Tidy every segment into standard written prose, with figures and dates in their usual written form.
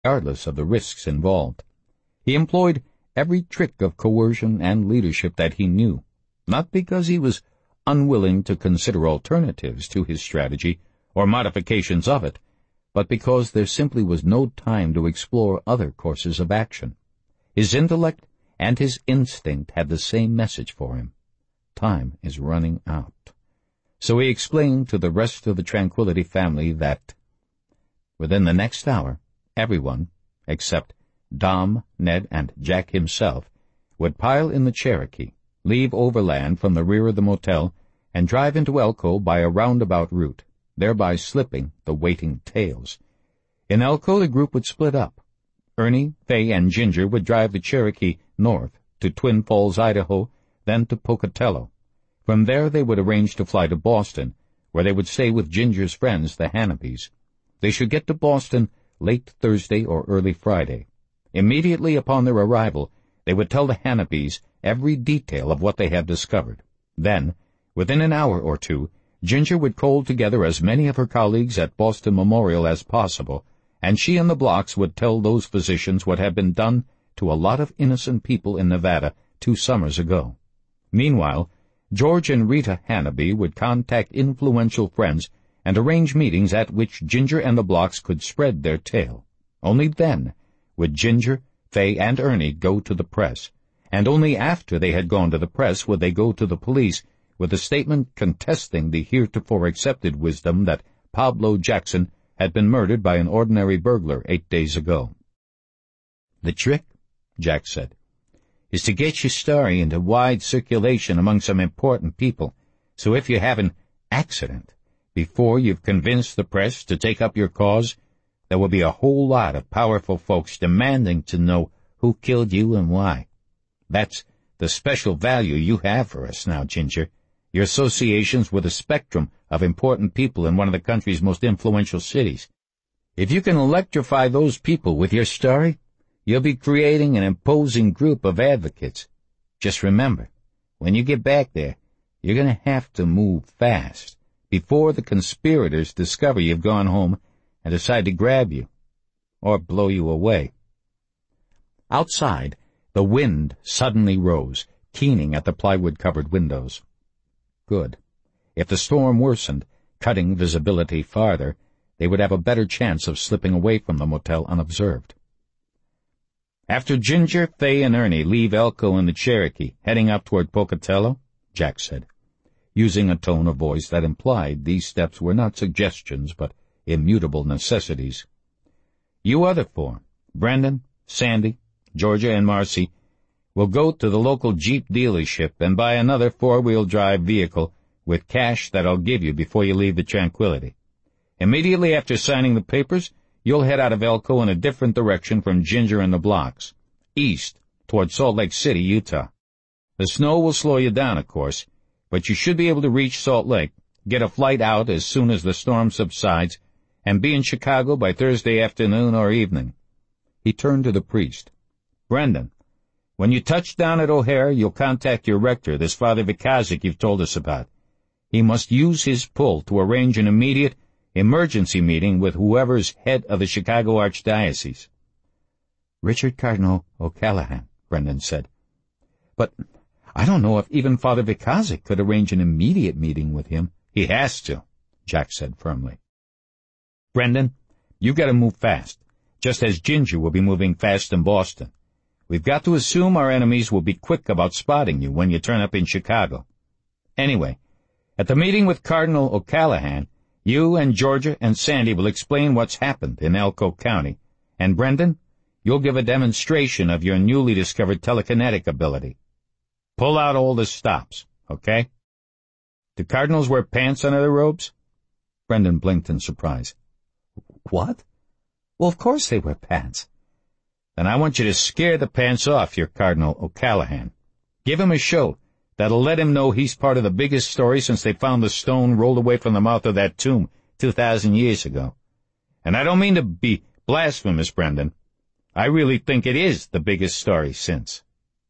regardless of the risks involved. He employed every trick of coercion and leadership that he knew, not because he was unwilling to consider alternatives to his strategy or modifications of it, but because there simply was no time to explore other courses of action. His intellect and his instinct had the same message for him. Time is running out. So he explained to the rest of the Tranquility family that within the next hour, everyone, except Dom, Ned, and Jack himself, would pile in the Cherokee, leave overland from the rear of the motel, and drive into Elko by a roundabout route, thereby slipping the waiting tails. In Elko, the group would split up. Ernie, Fay, and Ginger would drive the Cherokee north to Twin Falls, Idaho, then to Pocatello. From there they would arrange to fly to Boston, where they would stay with Ginger's friends, the Hanapys. They should get to Boston late Thursday or early Friday. Immediately upon their arrival, they would tell the Hanapys every detail of what they had discovered. Then, within an hour or two, Ginger would call together as many of her colleagues at Boston Memorial as possible, and she and the Blocks would tell those physicians what had been done to a lot of innocent people in Nevada 2 summers ago. Meanwhile, George and Rita Hanaby would contact influential friends and arrange meetings at which Ginger and the Blocks could spread their tale. Only then would Ginger, Fay, and Ernie go to the press, and only after they had gone to the press would they go to the police with a statement contesting the heretofore accepted wisdom that Pablo Jackson had been murdered by an ordinary burglar 8 days ago. "The trick," Jack said, "is to get your story into wide circulation among some important people, so if you have an accident before you've convinced the press to take up your cause, there will be a whole lot of powerful folks demanding to know who killed you and why. That's the special value you have for us now, Ginger, your associations with a spectrum of important people in one of the country's most influential cities. If you can electrify those people with your story, you'll be creating an imposing group of advocates. Just remember, when you get back there, you're going to have to move fast before the conspirators discover you've gone home and decide to grab you or blow you away." Outside, the wind suddenly rose, keening at the plywood-covered windows. Good. If the storm worsened, cutting visibility farther, they would have a better chance of slipping away from the motel unobserved. "After Ginger, Fay, and Ernie leave Elko in the Cherokee, heading up toward Pocatello," Jack said, using a tone of voice that implied these steps were not suggestions but immutable necessities, "you other 4, Brendan, Sandy, Georgia, and Marcy, will go to the local Jeep dealership and buy another 4-wheel-drive vehicle with cash that I'll give you before you leave the Tranquility. Immediately after signing the papers, you'll head out of Elko in a different direction from Ginger and the Blocks, east toward Salt Lake City, Utah. The snow will slow you down, of course, but you should be able to reach Salt Lake, get a flight out as soon as the storm subsides, and be in Chicago by Thursday afternoon or evening." He turned to the priest. "Brendan, when you touch down at O'Hare, you'll contact your rector, this Father Vikazik you've told us about. He must use his pull to arrange an immediate emergency meeting with whoever's head of the Chicago Archdiocese." "Richard Cardinal O'Callaghan," Brendan said. "But I don't know if even Father Vikazik could arrange an immediate meeting with him." "He has to," Jack said firmly. "Brendan, you've got to move fast, just as Ginger will be moving fast in Boston. We've got to assume our enemies will be quick about spotting you when you turn up in Chicago. Anyway, at the meeting with Cardinal O'Callaghan, you and Georgia and Sandy will explain what's happened in Elko County, and Brendan, you'll give a demonstration of your newly discovered telekinetic ability. Pull out all the stops, okay? Do cardinals wear pants under their robes?" Brendan blinked in surprise. "What? Well, of course they wear pants." "Then I want you to scare the pants off your Cardinal O'Callaghan. Give him a show that'll let him know he's part of the biggest story since they found the stone rolled away from the mouth of that tomb 2,000 years ago. And I don't mean to be blasphemous, Brendan. I really think it is the biggest story since."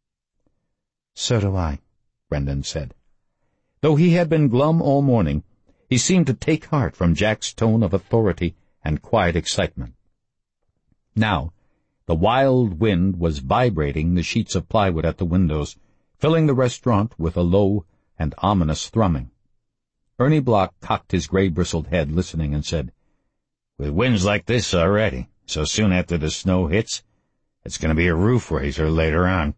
"So do I," Brendan said. Though he had been glum all morning, he seemed to take heart from Jack's tone of authority and quiet excitement. Now, the wild wind was vibrating the sheets of plywood at the windows, filling the restaurant with a low and ominous thrumming. Ernie Block cocked his gray-bristled head, listening, and said, "With winds like this already, so soon after the snow hits, it's going to be a roof-raiser later on."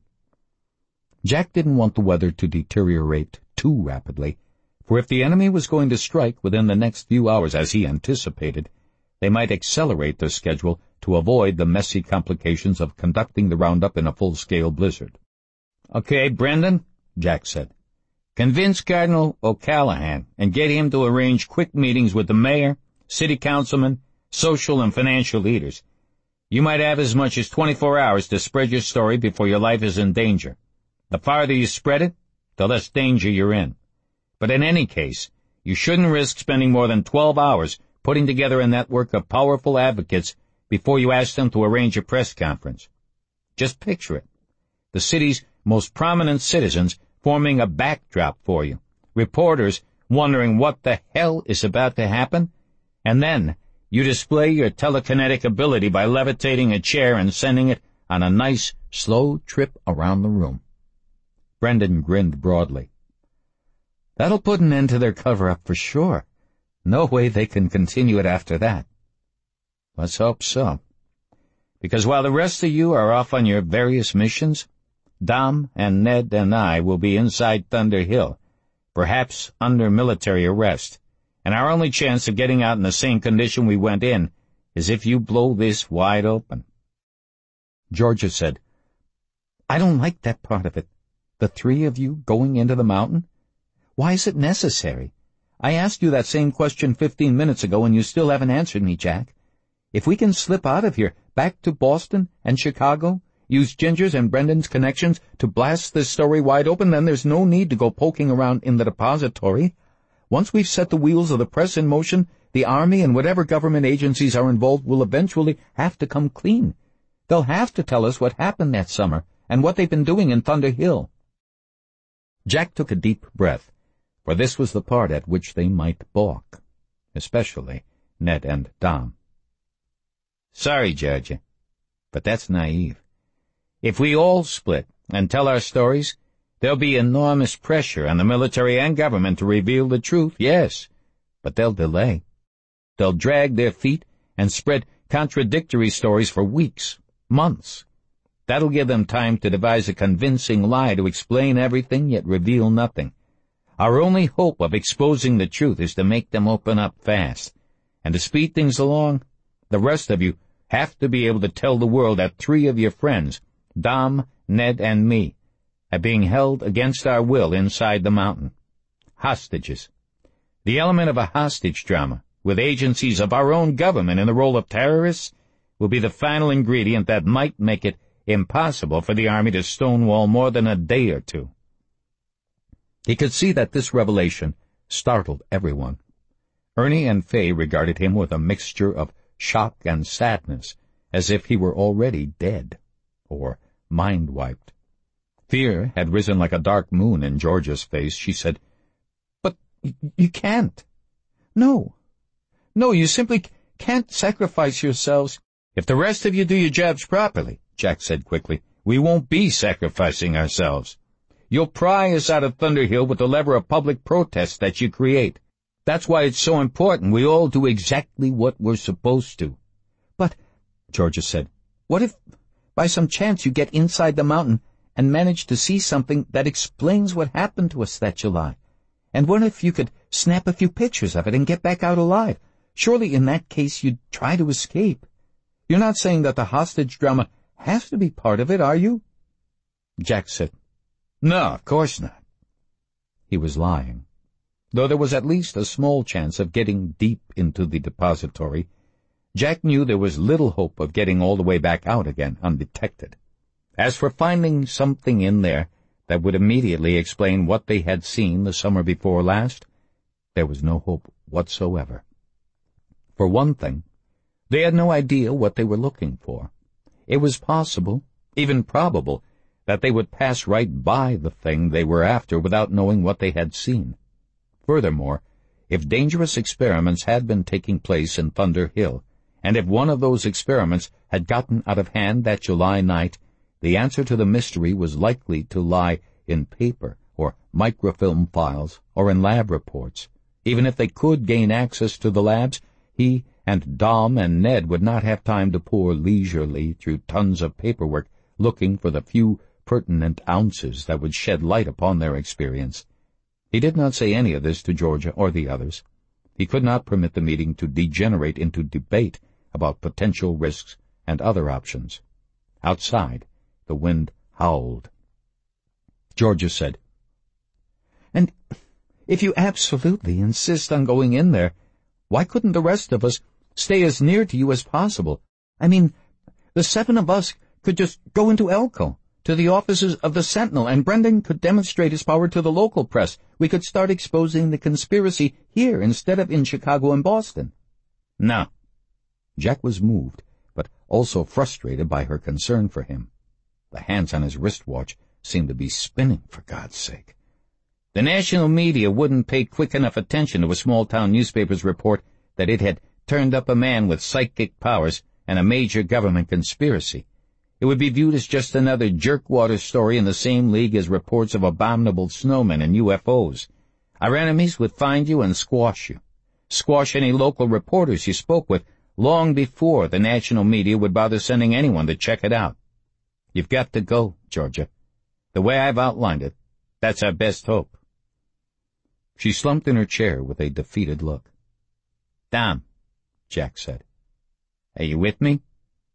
Jack didn't want the weather to deteriorate too rapidly, for if the enemy was going to strike within the next few hours as he anticipated, they might accelerate their schedule to avoid the messy complications of conducting the roundup in a full-scale blizzard. "Okay, Brendan," Jack said. "Convince Cardinal O'Callahan and get him to arrange quick meetings with the mayor, city councilmen, social and financial leaders. You might have as much as 24 hours to spread your story before your life is in danger. The farther you spread it, the less danger you're in. But in any case, you shouldn't risk spending more than 12 hours putting together a network of powerful advocates before you ask them to arrange a press conference. Just picture it. The city's most prominent citizens forming a backdrop for you, reporters wondering what the hell is about to happen, and then you display your telekinetic ability by levitating a chair and sending it on a nice, slow trip around the room." Brendan grinned broadly. "That'll put an end to their cover-up for sure. No way they can continue it after that." "Let's hope so. Because while the rest of you are off on your various missions, Dom and Ned and I will be inside Thunder Hill, perhaps under military arrest, and our only chance of getting out in the same condition we went in is if you blow this wide open." Georgia said, "I don't like that part of it. The three of you going into the mountain? Why is it necessary? I asked you that same question 15 minutes ago, and you still haven't answered me, Jack. If we can slip out of here, back to Boston and Chicago, use Ginger's and Brendan's connections to blast this story wide open, then there's no need to go poking around in the depository. Once we've set the wheels of the press in motion, the Army and whatever government agencies are involved will eventually have to come clean. They'll have to tell us what happened that summer and what they've been doing in Thunder Hill." Jack took a deep breath, for this was the part at which they might balk, especially Ned and Dom. "Sorry, Georgia, but that's naive. If we all split and tell our stories, there'll be enormous pressure on the military and government to reveal the truth, yes, but they'll delay. They'll drag their feet and spread contradictory stories for weeks, months. That'll give them time to devise a convincing lie to explain everything yet reveal nothing. Our only hope of exposing the truth is to make them open up fast. And to speed things along, the rest of you have to be able to tell the world that 3 of your friends, Dom, Ned, and me, are being held against our will inside the mountain. Hostages. The element of a hostage drama, with agencies of our own government in the role of terrorists, will be the final ingredient that might make it impossible for the Army to stonewall more than a day or two." He could see that this revelation startled everyone. Ernie and Fay regarded him with a mixture of shock and sadness, as if he were already dead, or mind-wiped. Fear had risen like a dark moon in Georgia's face. She said, "But you can't. No, you simply can't sacrifice yourselves." "If the rest of you do your jobs properly," Jack said quickly, "we won't be sacrificing ourselves. You'll pry us out of Thunder Hill with the lever of public protest that you create. That's why it's so important we all do exactly what we're supposed to." "But," Georgia said, "what if, by some chance, you get inside the mountain and manage to see something that explains what happened to us that July? And what if you could snap a few pictures of it and get back out alive? Surely in that case you'd try to escape. You're not saying that the hostage drama has to be part of it, are you?" Jack said, "No, of course not." He was lying. Though there was at least a small chance of getting deep into the depository, Jack knew there was little hope of getting all the way back out again undetected. As for finding something in there that would immediately explain what they had seen the summer before last, there was no hope whatsoever. For one thing, they had no idea what they were looking for. It was possible, even probable, that they would pass right by the thing they were after without knowing what they had seen. Furthermore, if dangerous experiments had been taking place in Thunder Hill, And if one of those experiments had gotten out of hand that July night, the answer to the mystery was likely to lie in paper or microfilm files or in lab reports. Even if they could gain access to the labs, he and Dom and Ned would not have time to pore leisurely through tons of paperwork looking for the few pertinent ounces that would shed light upon their experience. He did not say any of this to Georgia or the others. He could not permit the meeting to degenerate into debate about potential risks and other options. Outside, the wind howled. Georgia said, "And if you absolutely insist on going in there, why couldn't the rest of us stay as near to you as possible? I mean, the 7 of us could just go into Elko, to the offices of the Sentinel, and Brendan could demonstrate his power to the local press. We could start exposing the conspiracy here instead of in Chicago and Boston." "No." Jack was moved, but also frustrated by her concern for him. The hands on his wristwatch seemed to be spinning, for God's sake. "The national media wouldn't pay quick enough attention to a small-town newspaper's report that it had turned up a man with psychic powers and a major government conspiracy. It would be viewed as just another jerkwater story in the same league as reports of abominable snowmen and UFOs. Our enemies would find you and squash you. Squash any local reporters you spoke with long before the national media would bother sending anyone to check it out. You've got to go, Georgia. The way I've outlined it, that's our best hope." She slumped in her chair with a defeated look. "Dom," Jack said, "are you with me?"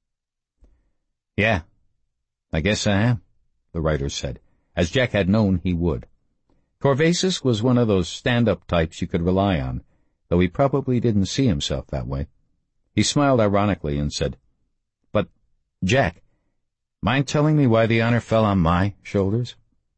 "Yeah, I guess I am," the writer said, as Jack had known he would. Corvasis was one of those stand-up types you could rely on, though he probably didn't see himself that way. He smiled ironically and said, "But, Jack, mind telling me why the honor fell on my shoulders?"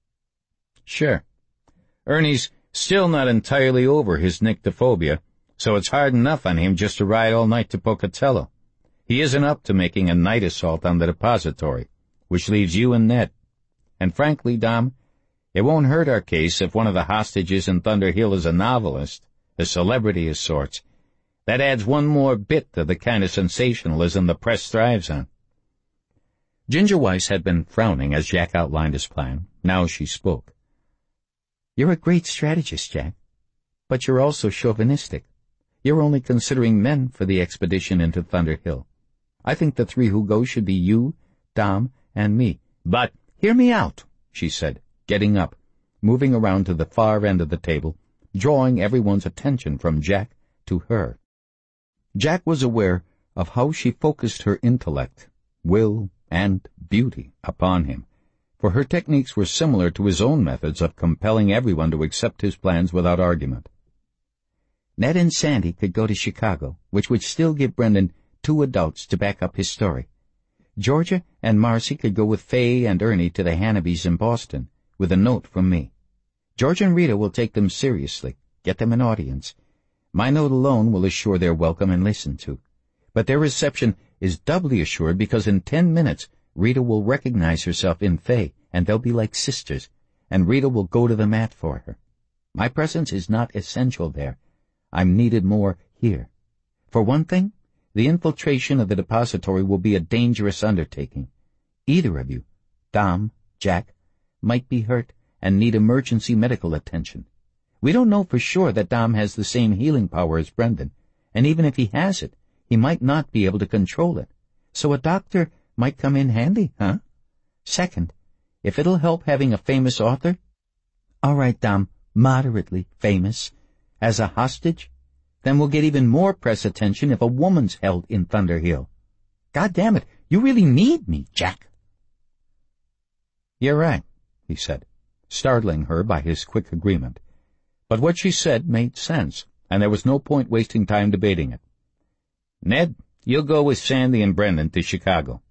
"Sure. Ernie's still not entirely over his nyctophobia, so it's hard enough on him just to ride all night to Pocatello. He isn't up to making a night assault on the depository, which leaves you and Ned. And frankly, Dom, it won't hurt our case if one of the hostages in Thunder Hill is a novelist, a celebrity of sorts. That adds one more bit to the kind of sensationalism the press thrives on." Ginger Weiss had been frowning as Jack outlined his plan. Now she spoke. "You're a great strategist, Jack, but you're also chauvinistic. You're only considering men for the expedition into Thunder Hill. I think the 3 who go should be you, Dom, and me." "But hear me out," she said, getting up, moving around to the far end of the table, drawing everyone's attention from Jack to her. Jack was aware of how she focused her intellect, will, and beauty upon him, for her techniques were similar to his own methods of compelling everyone to accept his plans without argument. Ned and Sandy could go to Chicago, which would still give Brendan 2 adults to back up his story. Georgia and Marcy could go with Faye and Ernie to the Hannabys in Boston, with a note from me. George and Rita will take them seriously, get them an audience. My note alone will assure they're welcome and listened to. But their reception is doubly assured because in 10 minutes Rita will recognize herself in Faye, and they'll be like sisters, and Rita will go to the mat for her. My presence is not essential there. I'm needed more here. For one thing, the infiltration of the depository will be a dangerous undertaking. Either of you, Dom, Jack, might be hurt and need emergency medical attention. We don't know for sure that Dom has the same healing power as Brendan, and even if he has it, he might not be able to control it. So a doctor might come in handy, huh? Second, if it'll help having a famous author, all right, Dom, moderately famous, as a hostage, then we'll get even more press attention if a woman's held in Thunder Hill. God damn it, you really need me, Jack. You're right, he said, startling her by his quick agreement. But what she said made sense, and there was no point wasting time debating it. Ned, you'll go with Sandy and Brendan to Chicago.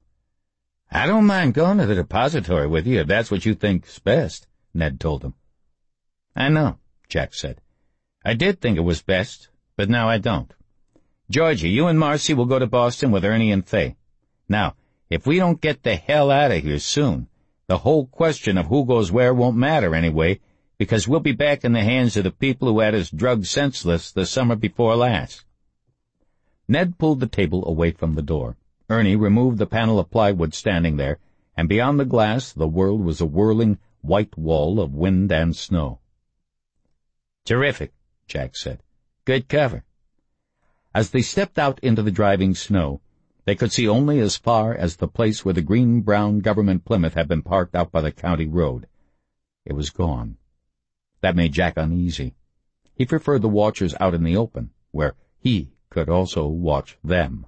I don't mind going to the depository with you if that's what you think's best, Ned told him. I know, Jack said. I did think it was best, but now I don't. Georgie, you and Marcy will go to Boston with Ernie and Faye. Now, if we don't get the hell out of here soon, the whole question of who goes where won't matter anyway, because we'll be back in the hands of the people who had us drugged senseless the summer before last. Ned pulled the table away from the door. Ernie removed the panel of plywood standing there, and beyond the glass the world was a whirling white wall of wind and snow. "Terrific," Jack said. "Good cover." As they stepped out into the driving snow, they could see only as far as the place where the green-brown government Plymouth had been parked out by the county road. It was gone. That made Jack uneasy. He preferred the watchers out in the open, where he could also watch them.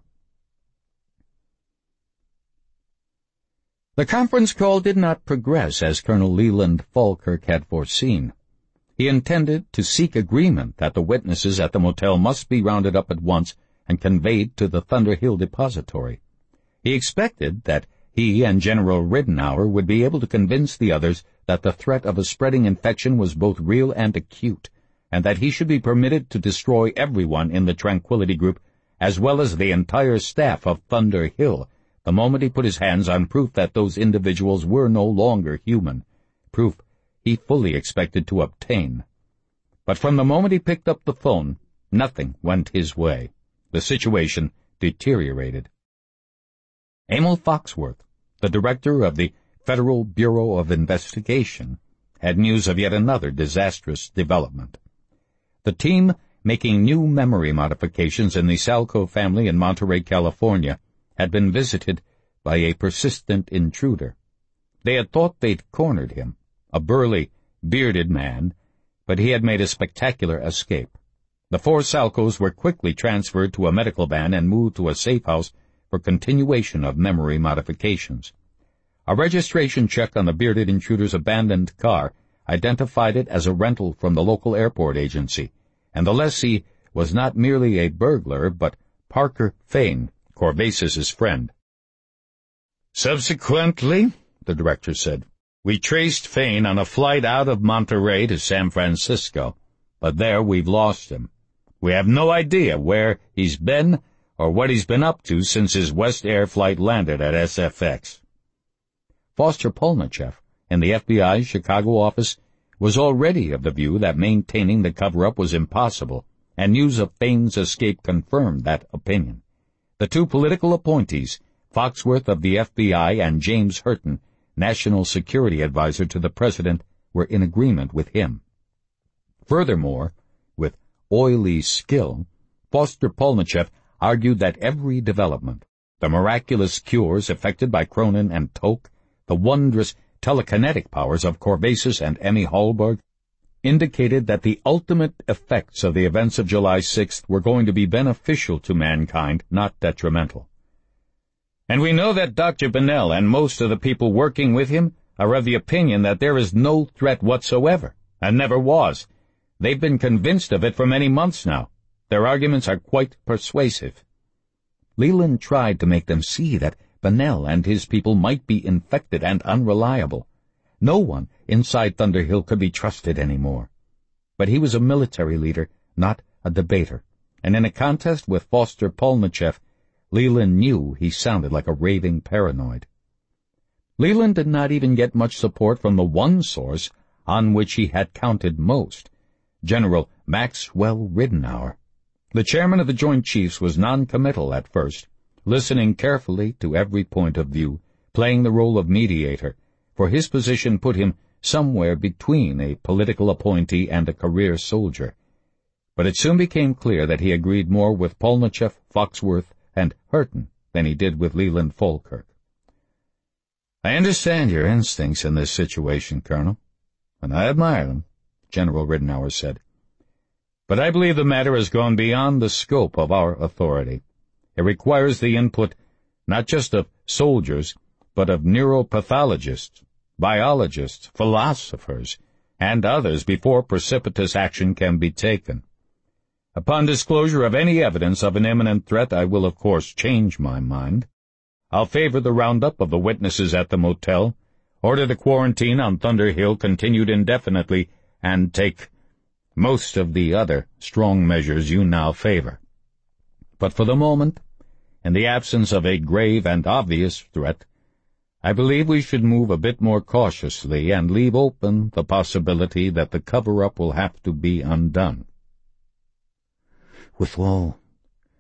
The conference call did not progress as Colonel Leland Falkirk had foreseen. He intended to seek agreement that the witnesses at the motel must be rounded up at once and conveyed to the Thunder Hill Depository. He expected that he and General Ridenour would be able to convince the others that the threat of a spreading infection was both real and acute, and that he should be permitted to destroy everyone in the Tranquility Group, as well as the entire staff of Thunder Hill, the moment he put his hands on proof that those individuals were no longer human, proof he fully expected to obtain. But from the moment he picked up the phone, nothing went his way. The situation deteriorated. Emil Foxworth, the director of the Federal Bureau of Investigation, had news of yet another disastrous development. The team making new memory modifications in the Salco family in Monterey, California, had been visited by a persistent intruder. They had thought they'd cornered him, a burly, bearded man, but he had made a spectacular escape. The 4 Salcos were quickly transferred to a medical van and moved to a safe house for continuation of memory modifications. A registration check on the bearded intruder's abandoned car identified it as a rental from the local airport agency, and the lessee was not merely a burglar, but Parker Fane, Corvasis' friend. "Subsequently," the director said, "we traced Fane on a flight out of Monterey to San Francisco, but there we've lost him. We have no idea where he's been or what he's been up to since his West Air flight landed at SFX." Foster Polnicheff, in the FBI's Chicago office, was already of the view that maintaining the cover-up was impossible, and news of Fane's escape confirmed that opinion. The 2 political appointees, Foxworth of the FBI and James Hurton, National Security Advisor to the President, were in agreement with him. Furthermore, with oily skill, Foster Polnicheff argued that every development, the miraculous cures effected by Cronin and Toke, the wondrous telekinetic powers of Corvasis and Emmy Hallberg, indicated that the ultimate effects of the events of July 6th were going to be beneficial to mankind, not detrimental. "And we know that Dr. Bennell and most of the people working with him are of the opinion that there is no threat whatsoever, and never was. They've been convinced of it for many months now. Their arguments are quite persuasive." Leland tried to make them see that Bennell and his people might be infected and unreliable. No one inside Thunder Hill could be trusted any more. But he was a military leader, not a debater, and in a contest with Foster Polnicheff, Leland knew he sounded like a raving paranoid. Leland did not even get much support from the one source on which he had counted most, General Maxwell Ridenour. The chairman of the Joint Chiefs was non-committal at first, listening carefully to every point of view, playing the role of mediator, for his position put him somewhere between a political appointee and a career soldier. But it soon became clear that he agreed more with Polnicheff, Foxworth, and Hurton than he did with Leland Falkirk. "I understand your instincts in this situation, Colonel, and I admire them," General Ridenour said. "But I believe the matter has gone beyond the scope of our authority. It requires the input not just of soldiers, but of neuropathologists, biologists, philosophers, and others before precipitous action can be taken. Upon disclosure of any evidence of an imminent threat, I will of course change my mind. I'll favor the roundup of the witnesses at the motel, order the quarantine on Thunder Hill continued indefinitely, and take most of the other strong measures you now favor. But for the moment, in the absence of a grave and obvious threat, I believe we should move a bit more cautiously and leave open the possibility that the cover-up will have to be undone." "With all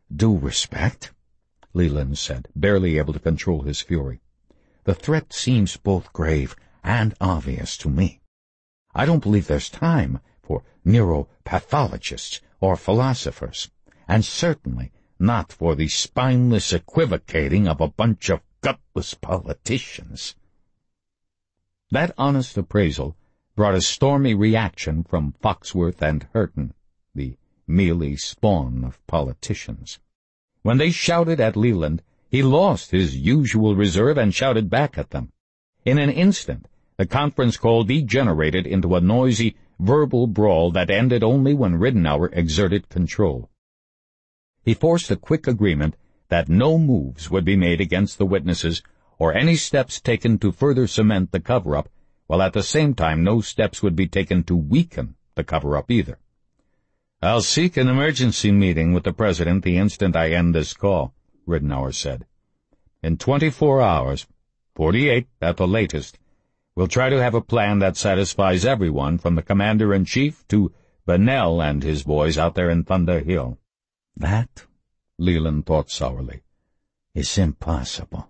due respect," Leland said, barely able to control his fury. "The threat seems both grave and obvious to me. I don't believe there's time for neuropathologists or philosophers, and certainly not for the spineless equivocating of a bunch of gutless politicians." That honest appraisal brought a stormy reaction from Foxworth and Hurton, the mealy spawn of politicians. When they shouted at Leland, he lost his usual reserve and shouted back at them. In an instant, the conference call degenerated into a noisy, verbal brawl that ended only when Ridenour exerted control. He forced a quick agreement that no moves would be made against the witnesses or any steps taken to further cement the cover-up, while at the same time no steps would be taken to weaken the cover-up either. "I'll seek an emergency meeting with the President the instant I end this call," Ridenour said. "In 24 hours, 48 at the latest, we'll try to have a plan that satisfies everyone from the Commander-in-Chief to Bennell and his boys out there in Thunder Hill." "That," Leland thought sourly, "is impossible."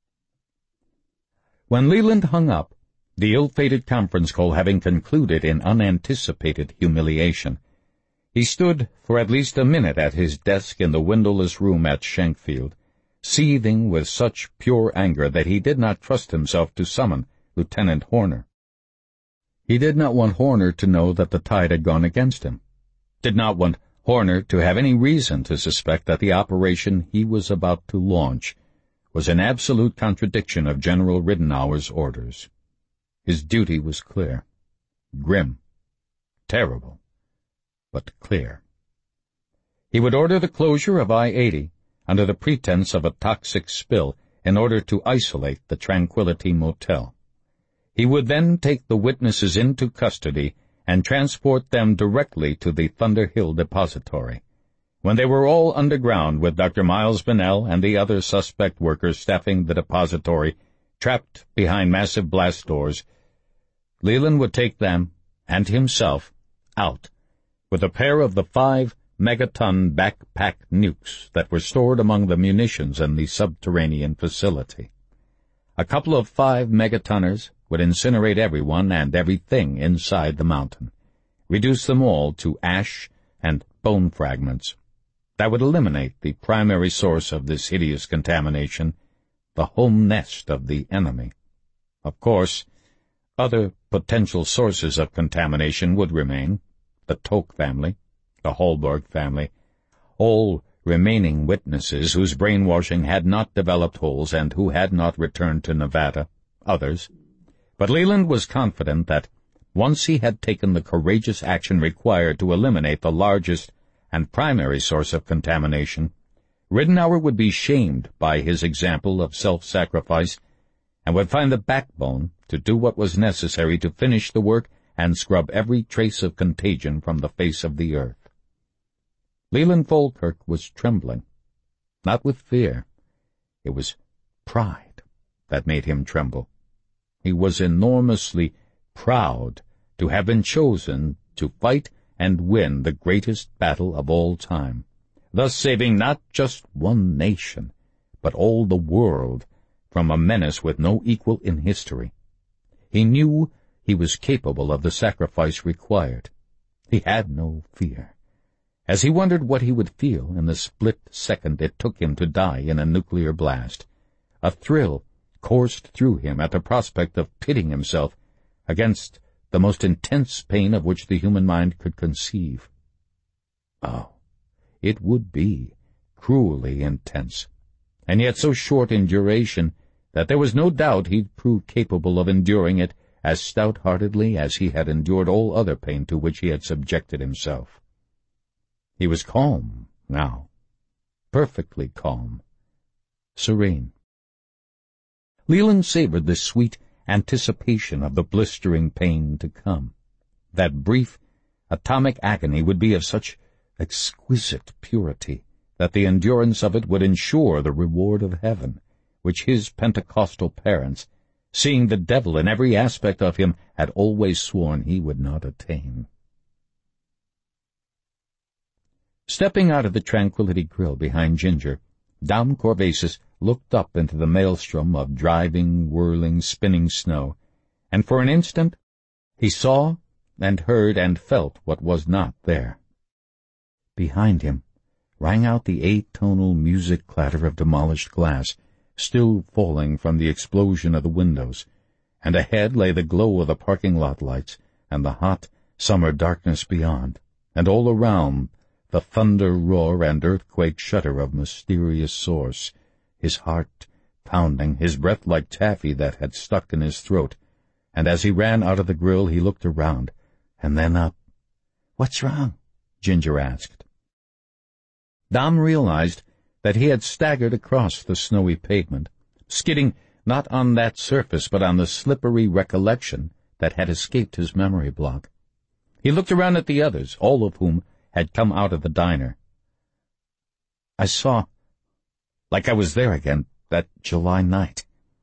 When Leland hung up, the ill-fated conference call having concluded in unanticipated humiliation, he stood for at least a minute at his desk in the windowless room at Shankfield, seething with such pure anger that he did not trust himself to summon Lieutenant Horner. He did not want Horner to know that the tide had gone against him, did not want Horner to have any reason to suspect that the operation he was about to launch was an absolute contradiction of General Ridenour's orders. His duty was clear, grim, terrible, but clear. He would order the closure of I-80 under the pretense of a toxic spill in order to isolate the Tranquility Motel. He would then take the witnesses into custody and transport them directly to the Thunder Hill Depository. When they were all underground with Dr. Miles Bennell and the other suspect workers staffing the depository, trapped behind massive blast doors, Leland would take them, and himself, out, with a pair of the 5 megaton backpack nukes that were stored among the munitions in the subterranean facility. A couple of 5 megatonners would incinerate everyone and everything inside the mountain, reduce them all to ash and bone fragments. That would eliminate the primary source of this hideous contamination, the home nest of the enemy. Of course, other potential sources of contamination would remain: the Toke family, the Hallberg family, all remaining witnesses whose brainwashing had not developed holes and who had not returned to Nevada, others. But Leland was confident that, once he had taken the courageous action required to eliminate the largest and primary source of contamination, Ridenour would be shamed by his example of self-sacrifice and would find the backbone to do what was necessary to finish the work and scrub every trace of contagion from the face of the earth. Leland Falkirk was trembling, not with fear. It was pride that made him tremble. He was enormously proud to have been chosen to fight and win the greatest battle of all time, thus saving not just one nation, but all the world from a menace with no equal in history. He knew he was capable of the sacrifice required. He had no fear. As he wondered what he would feel in the split second it took him to die in a nuclear blast, a thrill coursed through him at the prospect of pitting himself against the most intense pain of which the human mind could conceive. Oh, it would be cruelly intense, and yet so short in duration that there was no doubt he'd prove capable of enduring it as stout-heartedly as he had endured all other pain to which he had subjected himself. He was calm now, perfectly calm, serene. Leland savored the sweet anticipation of the blistering pain to come. That brief, atomic agony would be of such exquisite purity that the endurance of it would ensure the reward of heaven, which his Pentecostal parents, seeing the devil in every aspect of him, had always sworn he would not attain. Stepping out of the Tranquility Grill behind Ginger, Dom Corvasis looked up into the maelstrom of driving, whirling, spinning snow, and for an instant he saw and heard and felt what was not there. Behind him rang out the atonal music clatter of demolished glass, still falling from the explosion of the windows, and ahead lay the glow of the parking lot lights and the hot summer darkness beyond, and all around the thunder roar and earthquake shudder of mysterious source, his heart pounding, his breath like taffy that had stuck in his throat, and as he ran out of the grill he looked around, and then up. "What's wrong?" Ginger asked. Dom realized that he had staggered across the snowy pavement, skidding not on that surface but on the slippery recollection that had escaped his memory block. He looked around at the others, all of whom had come out of the diner. "I saw, like I was there again, that July night."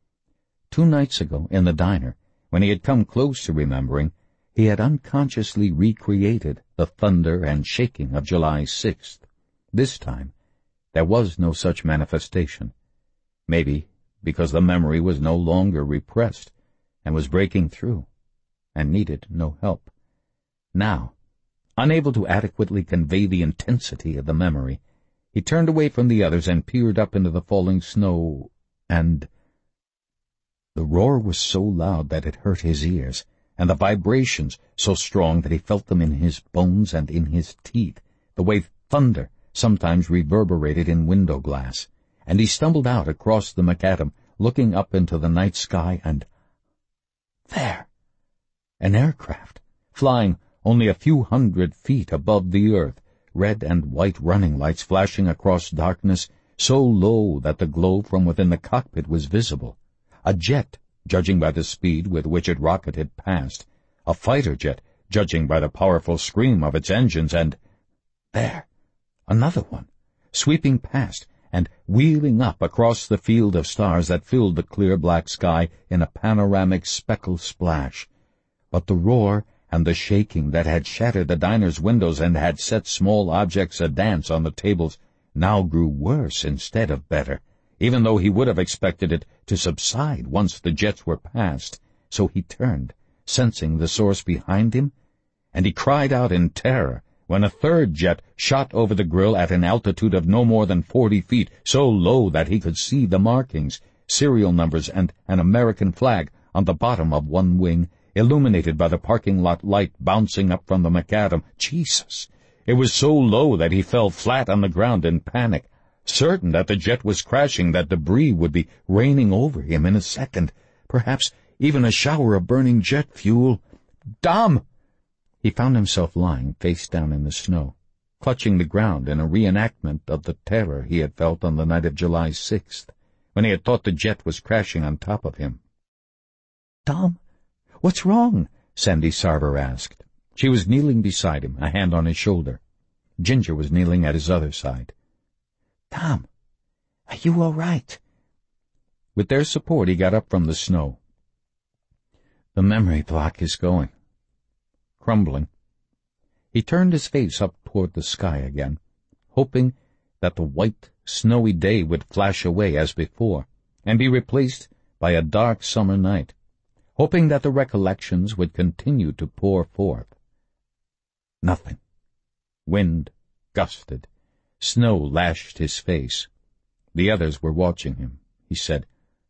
2 nights ago, in the diner, when he had come close to remembering, he had unconsciously recreated the thunder and shaking of July 6th. This time, there was no such manifestation. Maybe because the memory was no longer repressed and was breaking through and needed no help. Now, unable to adequately convey the intensity of the memory, he turned away from the others and peered up into the falling snow, and the roar was so loud that it hurt his ears, and the vibrations so strong that he felt them in his bones and in his teeth, the way thunder sometimes reverberated in window glass, and he stumbled out across the macadam, looking up into the night sky, and there, an aircraft, flying only a few 100 feet above the earth, red and white running lights flashing across darkness so low that the glow from within the cockpit was visible. A jet, judging by the speed with which it rocketed past, a fighter jet, judging by the powerful scream of its engines, and there, another one, sweeping past and wheeling up across the field of stars that filled the clear black sky in a panoramic speckle splash. But the roar and the shaking that had shattered the diner's windows and had set small objects a-dance on the tables now grew worse instead of better, even though he would have expected it to subside once the jets were past. So he turned, sensing the source behind him, and he cried out in terror when a third jet shot over the grill at an altitude of no more than 40 feet, so low that he could see the markings, serial numbers, and an American flag on the bottom of one wing, illuminated by the parking lot light bouncing up from the macadam. Jesus! It was so low that he fell flat on the ground in panic, certain that the jet was crashing, that debris would be raining over him in a second, perhaps even a shower of burning jet fuel. "Dom!" He found himself lying face down in the snow, clutching the ground in a reenactment of the terror he had felt on the night of July 6th, when he had thought the jet was crashing on top of him. "Dom, what's wrong?" Sandy Sarver asked. She was kneeling beside him, a hand on his shoulder. Ginger was kneeling at his other side. "Dom, are you all right?" With their support, he got up from the snow. "The memory block is going. Crumbling." He turned his face up toward the sky again, hoping that the white, snowy day would flash away as before, and be replaced by a dark summer night, hoping that the recollections would continue to pour forth. Nothing. Wind gusted. Snow lashed his face. The others were watching him. He said,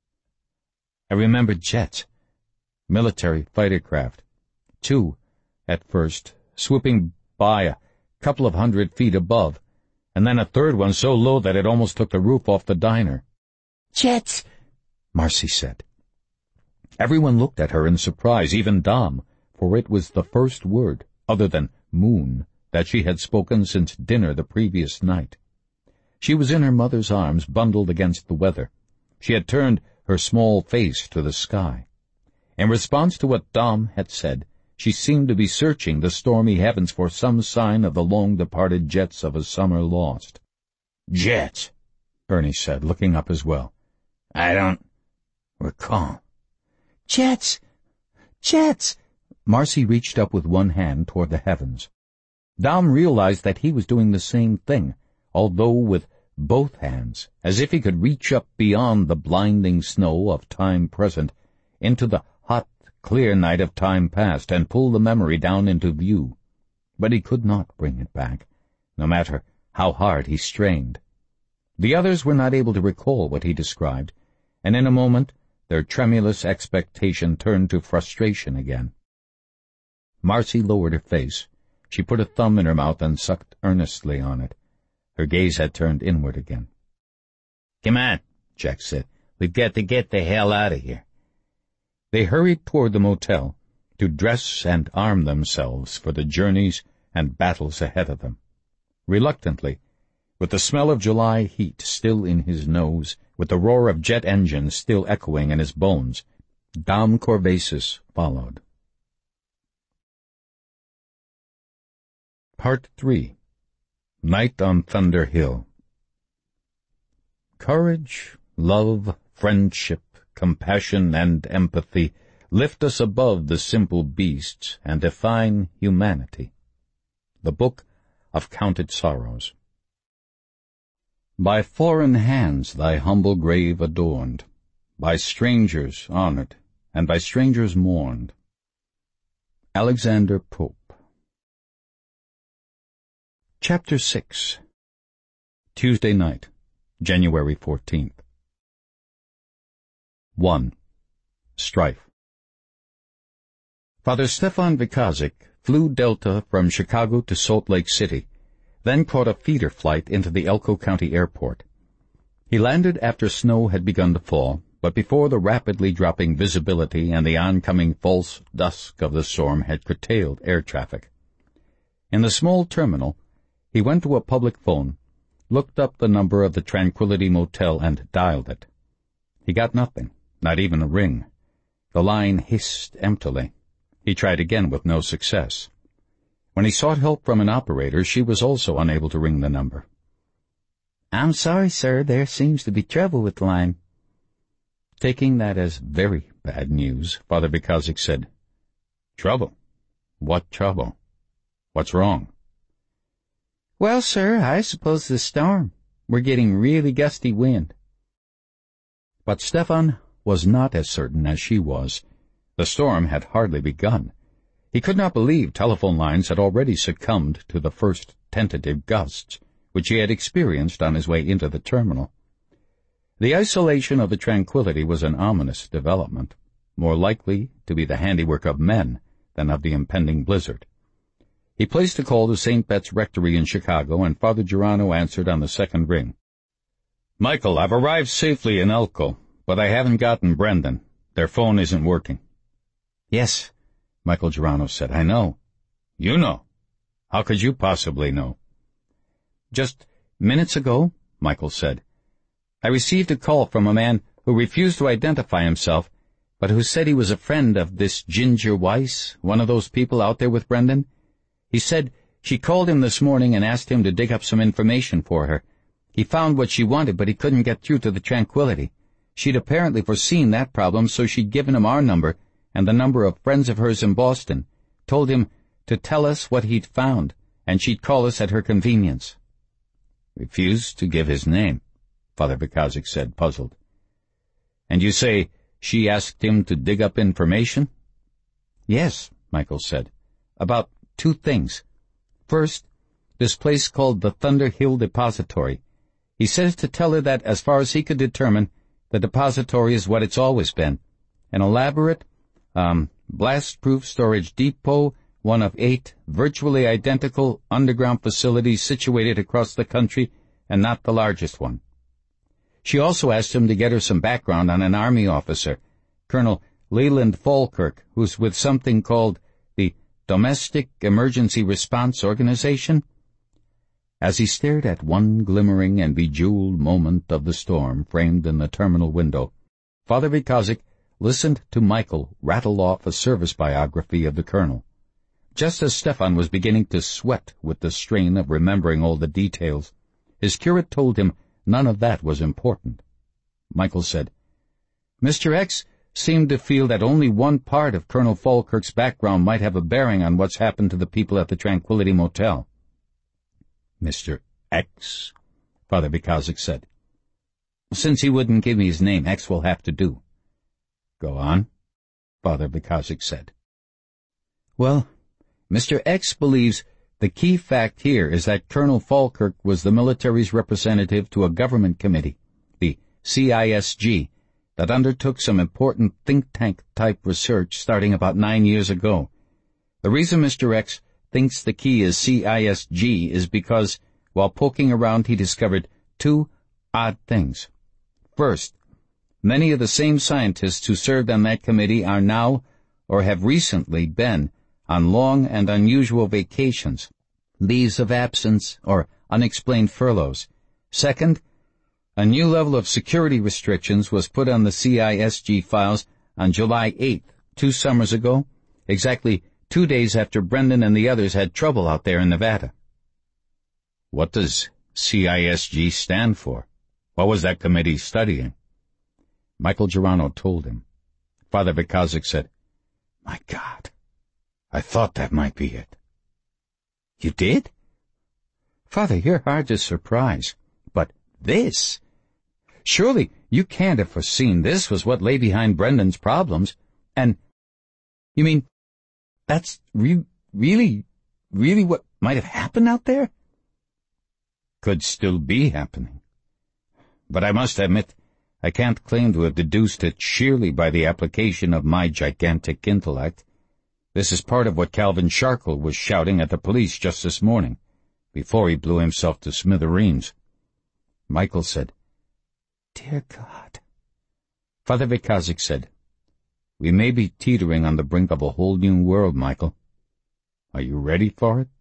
"I remember jets, military fighter craft, 2, at first, swooping by a couple of 100 feet above, and then a third one so low that it almost took the roof off the diner." "Jets," Marcy said. Everyone looked at her in surprise, even Dom, for it was the first word, other than moon, that she had spoken since dinner the previous night. She was in her mother's arms, bundled against the weather. She had turned her small face to the sky. In response to what Dom had said, she seemed to be searching the stormy heavens for some sign of the long-departed jets of a summer lost. "Jets," Ernie said, looking up as well. "I don't recall." "Jets! Jets!" Marcy reached up with one hand toward the heavens. Dom realized that he was doing the same thing, although with both hands, as if he could reach up beyond the blinding snow of time present into the hot, clear night of time past and pull the memory down into view. But he could not bring it back, no matter how hard he strained. The others were not able to recall what he described, and in a moment their tremulous expectation turned to frustration again. Marcy lowered her face. She put a thumb in her mouth and sucked earnestly on it. Her gaze had turned inward again. "Come on," Jack said. "We've got to get the hell out of here." They hurried toward the motel to dress and arm themselves for the journeys and battles ahead of them. Reluctantly, with the smell of July heat still in his nose, with the roar of jet engines still echoing in his bones, Dom Corvasis followed. Part 3. Night on Thunder Hill. Courage, love, friendship, compassion, and empathy lift us above the simple beasts and define humanity. The Book of Counted Sorrows. By foreign hands thy humble grave adorned, by strangers honored, and by strangers mourned. Alexander Pope. Chapter 6. Tuesday night, January 14th. 1. Strife. Father Stefan Vikazik flew Delta from Chicago to Salt Lake City, then caught a feeder flight into the Elko County Airport. He landed after snow had begun to fall, but before the rapidly dropping visibility and the oncoming false dusk of the storm had curtailed air traffic. In the small terminal, he went to a public phone, looked up the number of the Tranquility Motel, and dialed it. He got nothing, not even a ring. The line hissed emptily. He tried again with no success. When he sought help from an operator, she was also unable to ring the number. "I'm sorry, sir, there seems to be trouble with the line." Taking that as very bad news, Father Vikazik said, "Trouble? What trouble? What's wrong?" "Well, sir, I suppose the storm. We're getting really gusty wind." But Stefan was not as certain as she was. The storm had hardly begun. He could not believe telephone lines had already succumbed to the first tentative gusts, which he had experienced on his way into the terminal. The isolation of the Tranquility was an ominous development, more likely to be the handiwork of men than of the impending blizzard. He placed a call to St. Bet's Rectory in Chicago, and Father Girano answered on the second ring. "Michael, I've arrived safely in Elko, but I haven't gotten Brendan. Their phone isn't working." "Yes," Michael Girano said, "I know." "You know? How could you possibly know?" "Just minutes ago," Michael said, "I received a call from a man who refused to identify himself, but who said he was a friend of this Ginger Weiss, one of those people out there with Brendan. He said she called him this morning and asked him to dig up some information for her. He found what she wanted, but he couldn't get through to the Tranquility. She'd apparently foreseen that problem, so she'd given him our number and the number of friends of hers in Boston, told him to tell us what he'd found, and she'd call us at her convenience." "Refused to give his name," Father Vikazik said, puzzled. "And you say she asked him to dig up information?" "Yes," Michael said, "about 2 things. First, this place called the Thunder Hill Depository. He says to tell her that, as far as he could determine, the depository is what it's always been. An elaborate, blast-proof storage depot, one of 8 virtually identical underground facilities situated across the country, and not the largest one. She also asked him to get her some background on an Army officer, Colonel Leland Falkirk, who's with something called the Domestic Emergency Response Organization." As he stared at one glimmering and bejeweled moment of the storm framed in the terminal window, Father Vikazik listened to Michael rattle off a service biography of the colonel. Just as Stefan was beginning to sweat with the strain of remembering all the details, his curate told him none of that was important. Michael said, "Mr. X seemed to feel that only one part of Colonel Falkirk's background might have a bearing on what's happened to the people at the Tranquility Motel. "Mr. X?" Father Bukowski said. "Since he wouldn't give me his name, X will have to do." "Go on," Father Bukowski said. "Well, Mr. X believes the key fact here is that Colonel Falkirk was the military's representative to a government committee, the CISG, that undertook some important think tank-type research starting about 9 years ago. The reason Mr. X thinks the key is CISG is because, while poking around, he discovered two odd things. First, many of the same scientists who served on that committee are now, or have recently been, on long and unusual vacations, leaves of absence, or unexplained furloughs. Second, a new level of security restrictions was put on the CISG files on July 8th, 2 summers ago, exactly 2 days after Brendan and the others had trouble out there in Nevada." "What does CISG stand for? What was that committee studying?" Michael Girano told him. Father Bukowski said, "My God, I thought that might be it." "You did? Father, you're hard to surprise. But this? Surely you can't have foreseen this was what lay behind Brendan's problems. And, you mean, that's really what might have happened out there?" "Could still be happening. But I must admit, I can't claim to have deduced it sheerly by the application of my gigantic intellect. This is part of what Calvin Sharkle was shouting at the police just this morning, before he blew himself to smithereens." Michael said, "Dear God." Father Bukowski said, "We may be teetering on the brink of a whole new world, Michael. Are you ready for it?"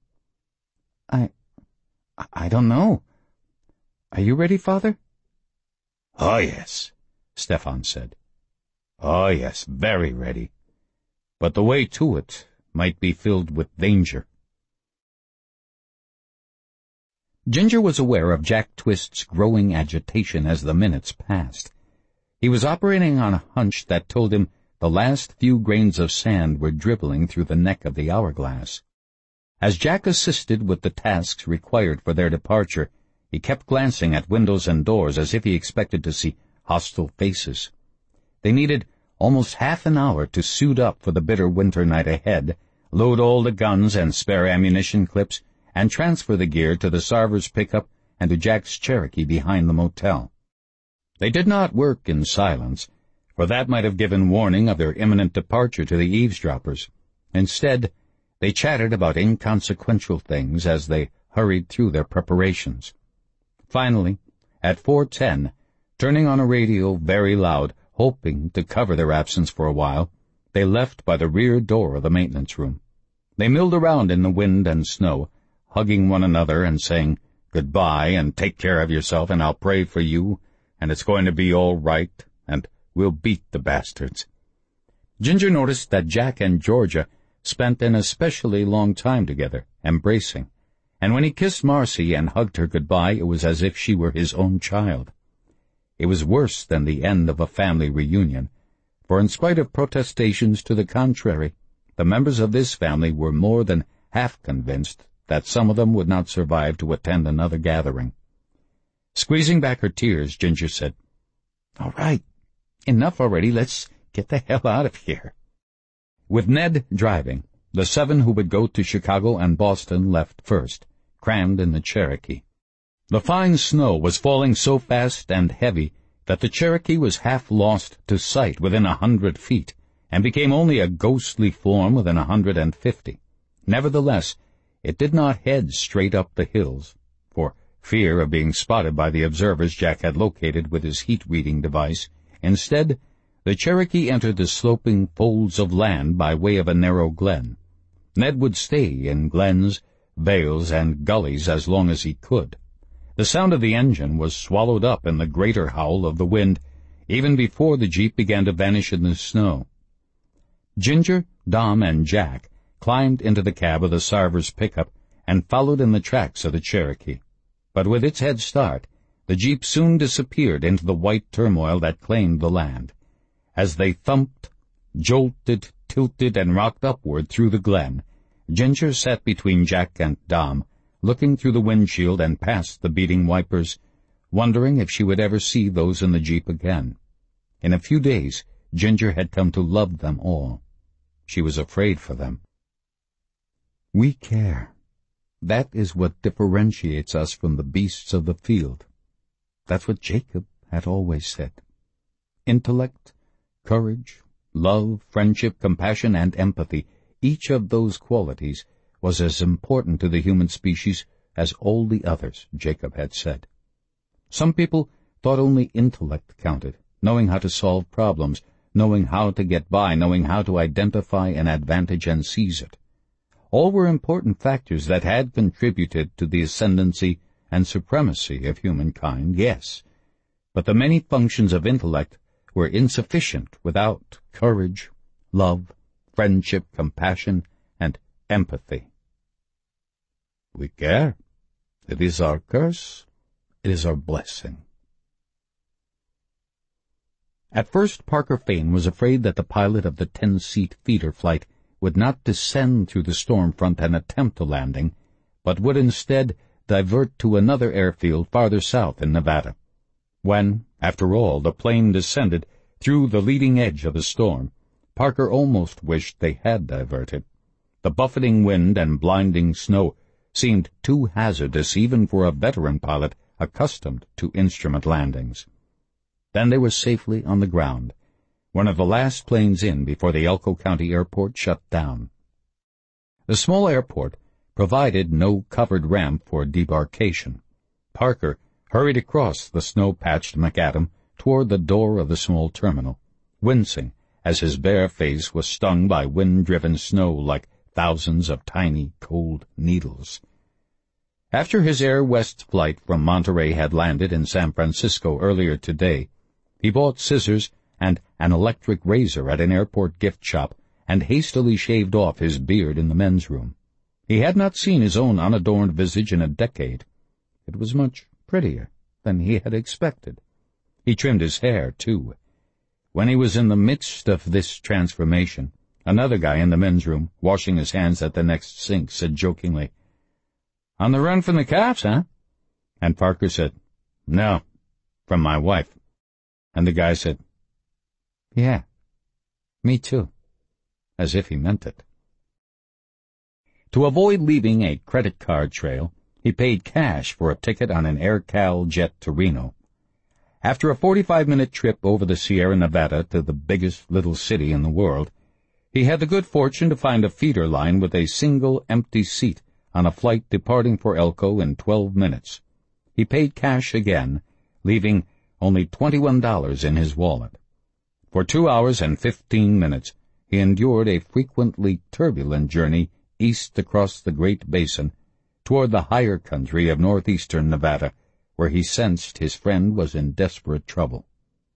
I don't know. Are you ready, Father?" "Oh, yes," Stefan said. "Oh, yes, very ready. But the way to it might be filled with danger." Ginger was aware of Jack Twist's growing agitation as the minutes passed. He was operating on a hunch that told him the last few grains of sand were dribbling through the neck of the hourglass. As Jack assisted with the tasks required for their departure, he kept glancing at windows and doors as if he expected to see hostile faces. They needed almost half an hour to suit up for the bitter winter night ahead, load all the guns and spare ammunition clips, and transfer the gear to the Sarver's pickup and to Jack's Cherokee behind the motel. They did not work in silence, for that might have given warning of their imminent departure to the eavesdroppers. Instead, they chattered about inconsequential things as they hurried through their preparations. Finally, at 4:10, turning on a radio very loud, hoping to cover their absence for a while, they left by the rear door of the maintenance room. They milled around in the wind and snow, hugging one another and saying, "Goodbye, and take care of yourself, and I'll pray for you, and it's going to be all right, and we'll beat the bastards." Ginger noticed that Jack and Georgia spent an especially long time together, embracing, and when he kissed Marcy and hugged her goodbye, it was as if she were his own child. It was worse than the end of a family reunion, for in spite of protestations to the contrary, the members of this family were more than half convinced that some of them would not survive to attend another gathering. Squeezing back her tears, Ginger said, "All right, enough already. Let's get the hell out of here." With Ned driving, the 7 who would go to Chicago and Boston left first, crammed in the Cherokee. The fine snow was falling so fast and heavy that the Cherokee was half lost to sight within 100 feet, and became only a ghostly form within 150. Nevertheless, it did not head straight up the hills, for fear of being spotted by the observers Jack had located with his heat-reading device. Instead, the Cherokee entered the sloping folds of land by way of a narrow glen. Ned would stay in glens, vales, and gullies as long as he could. The sound of the engine was swallowed up in the greater howl of the wind even before the Jeep began to vanish in the snow. Ginger, Dom, and Jack climbed into the cab of the Sarver's pickup and followed in the tracks of the Cherokee. But with its head start, the Jeep soon disappeared into the white turmoil that claimed the land. As they thumped, jolted, tilted, and rocked upward through the glen, Ginger sat between Jack and Dom, looking through the windshield and past the beating wipers, wondering if she would ever see those in the Jeep again. In a few days, Ginger had come to love them all. She was afraid for them. We care. That is what differentiates us from the beasts of the field. That's what Jacob had always said. Intellect, courage, love, friendship, compassion, and empathy, each of those qualities was as important to the human species as all the others, Jacob had said. Some people thought only intellect counted, knowing how to solve problems, knowing how to get by, knowing how to identify an advantage and seize it. All were important factors that had contributed to the ascendancy and supremacy of humankind, yes, but the many functions of intellect were insufficient without courage, love, friendship, compassion, and empathy. We care. It is our curse. It is our blessing. At first, Parker Fane was afraid that the pilot of the 10-seat feeder flight would not descend through the storm front and attempt a landing, but would instead divert to another airfield farther south in Nevada. When, after all, the plane descended through the leading edge of the storm, Parker almost wished they had diverted. The buffeting wind and blinding snow seemed too hazardous even for a veteran pilot accustomed to instrument landings. Then they were safely on the ground, one of the last planes in before the Elko County Airport shut down. The small airport provided no covered ramp for debarkation. Parker hurried across the snow-patched macadam toward the door of the small terminal, wincing as his bare face was stung by wind-driven snow like thousands of tiny, cold needles. After his Air West flight from Monterey had landed in San Francisco earlier today, he bought scissors and an electric razor at an airport gift shop and hastily shaved off his beard in the men's room. He had not seen his own unadorned visage in a decade. It was much prettier than he had expected. He trimmed his hair, too. When he was in the midst of this transformation, another guy in the men's room, washing his hands at the next sink, said jokingly, "On the run from the cops, huh?" And Parker said, "No, from my wife." And the guy said, "Yeah, me too," as if he meant it. To avoid leaving a credit card trail, he paid cash for a ticket on an AirCal jet to Reno. After a 45-minute trip over the Sierra Nevada to the biggest little city in the world, he had the good fortune to find a feeder line with a single empty seat on a flight departing for Elko in 12 minutes. He paid cash again, leaving only $21 in his wallet. For 2 hours and 15 minutes, he endured a frequently turbulent journey east across the Great Basin toward the higher country of northeastern Nevada, where he sensed his friend was in desperate trouble.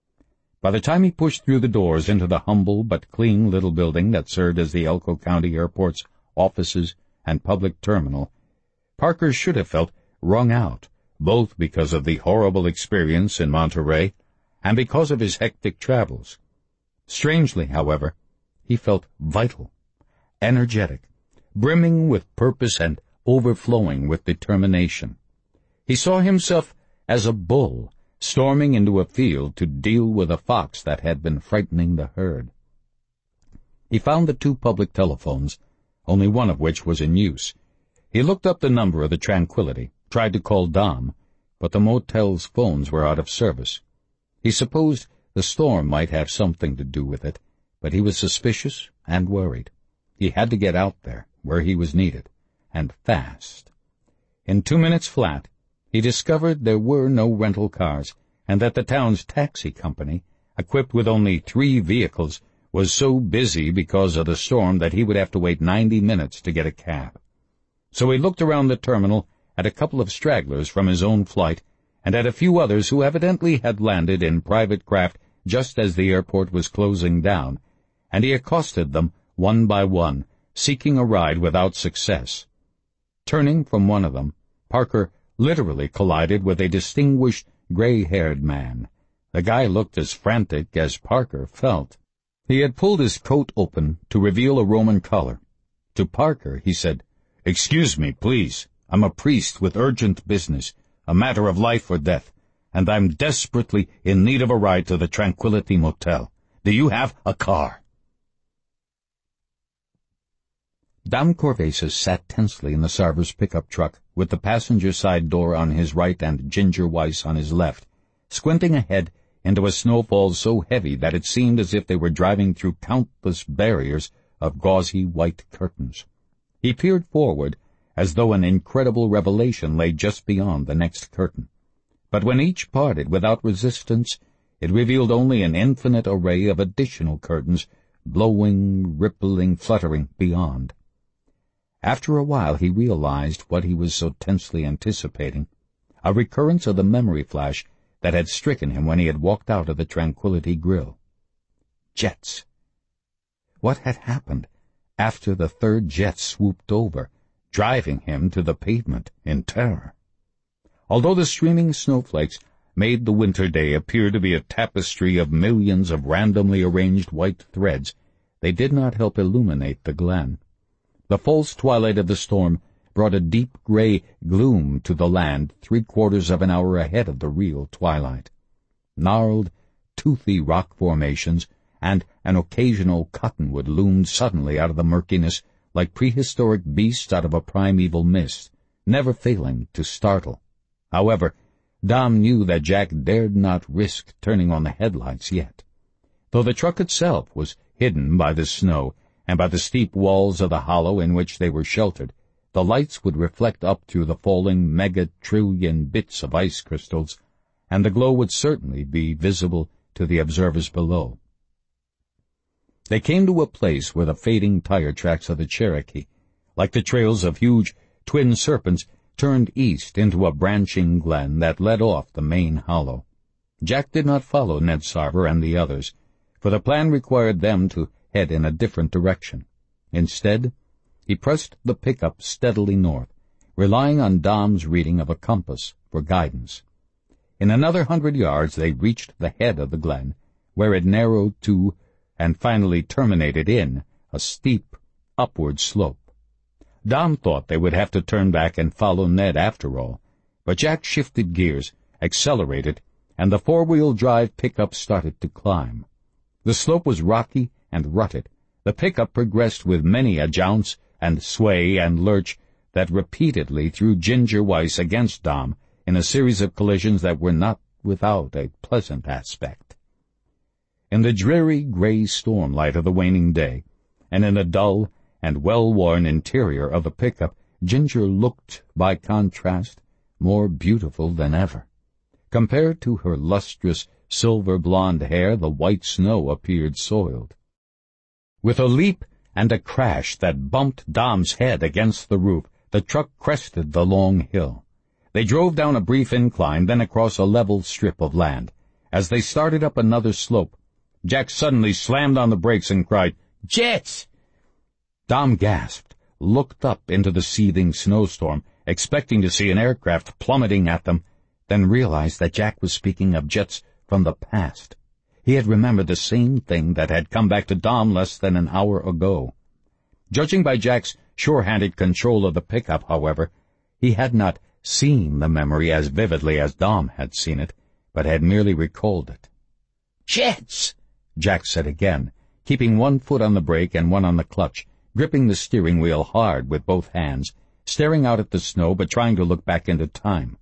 By the time he pushed through the doors into the humble but clean little building that served as the Elko County Airport's offices and public terminal, Parker should have felt wrung out, both because of the horrible experience in Monterey and because of his hectic travels. Strangely, however, he felt vital, energetic, brimming with purpose and overflowing with determination. He saw himself as a bull storming into a field to deal with a fox that had been frightening the herd. He found the 2 public telephones, only one of which was in use. He looked up the number of the Tranquility, tried to call Dom, but the motel's phones were out of service. He supposed the storm might have something to do with it, but he was suspicious and worried. He had to get out there, where he was needed, and fast. In 2 minutes flat, he discovered there were no rental cars, and that the town's taxi company, equipped with only 3 vehicles, was so busy because of the storm that he would have to wait 90 minutes to get a cab. So he looked around the terminal at a couple of stragglers from his own flight and at a few others who evidently had landed in private craft just as the airport was closing down, and he accosted them one by one, seeking a ride without success. Turning from one of them, Parker literally collided with a distinguished gray-haired man, The guy looked as frantic as Parker felt. He had pulled his coat open to reveal a Roman collar. To Parker, he said, "Excuse me, please. I'm a priest with urgent business, a matter of life or death, and I'm desperately in need of a ride to the Tranquility Motel. Do you have a car?" Dom Corvasis sat tensely in the Sarver's pickup truck, with the passenger side door on his right and Ginger Weiss on his left, squinting ahead into a snowfall so heavy that it seemed as if they were driving through countless barriers of gauzy white curtains. He peered forward, as though an incredible revelation lay just beyond the next curtain. But when each parted without resistance, it revealed only an infinite array of additional curtains, blowing, rippling, fluttering beyond. After a while he realized what he was so tensely anticipating, a recurrence of the memory flash that had stricken him when he had walked out of the Tranquility Grill. Jets. What had happened after the third jet swooped over, driving him to the pavement in terror? Although the streaming snowflakes made the winter day appear to be a tapestry of millions of randomly arranged white threads, they did not help illuminate the glen. The false twilight of the storm brought a deep gray gloom to the land 3/4 of an hour ahead of the real twilight. Gnarled, toothy rock formations and an occasional cottonwood loomed suddenly out of the murkiness like prehistoric beasts out of a primeval mist, never failing to startle. However, Dom knew that Jack dared not risk turning on the headlights yet. Though the truck itself was hidden by the snow and by the steep walls of the hollow in which they were sheltered, the lights would reflect up through the falling mega-trillion bits of ice crystals, and the glow would certainly be visible to the observers below. They came to a place where the fading tire tracks of the Cherokee, like the trails of huge twin serpents, turned east into a branching glen that led off the main hollow. Jack did not follow Ned Sarver and the others, for the plan required them to head in a different direction. Instead, he pressed the pickup steadily north, relying on Dom's reading of a compass for guidance. In another 100 yards they reached the head of the glen, where it narrowed to and finally terminated in a steep, upward slope. Dom thought they would have to turn back and follow Ned after all, but Jack shifted gears, accelerated, and the four-wheel drive pickup started to climb. The slope was rocky and rutted. The pickup progressed with many a jounce and sway and lurch that repeatedly threw Ginger Weiss against Dom in a series of collisions that were not without a pleasant aspect. In the dreary gray stormlight of the waning day, and in the dull and well-worn interior of the pickup, Ginger looked, by contrast, more beautiful than ever. Compared to her lustrous silver-blonde hair, the white snow appeared soiled. With a leap and a crash that bumped Dom's head against the roof, the truck crested the long hill. They drove down a brief incline, then across a level strip of land. As they started up another slope, Jack suddenly slammed on the brakes and cried, "Jets!" Dom gasped, looked up into the seething snowstorm, expecting to see an aircraft plummeting at them, then realized that Jack was speaking of jets from the past. He had remembered the same thing that had come back to Dom less than an hour ago. Judging by Jack's sure-handed control of the pickup, however, he had not seen the memory as vividly as Dom had seen it, but had merely recalled it. "Jets!" Jack said again, keeping one foot on the brake and one on the clutch, gripping the steering wheel hard with both hands, staring out at the snow but trying to look back into time.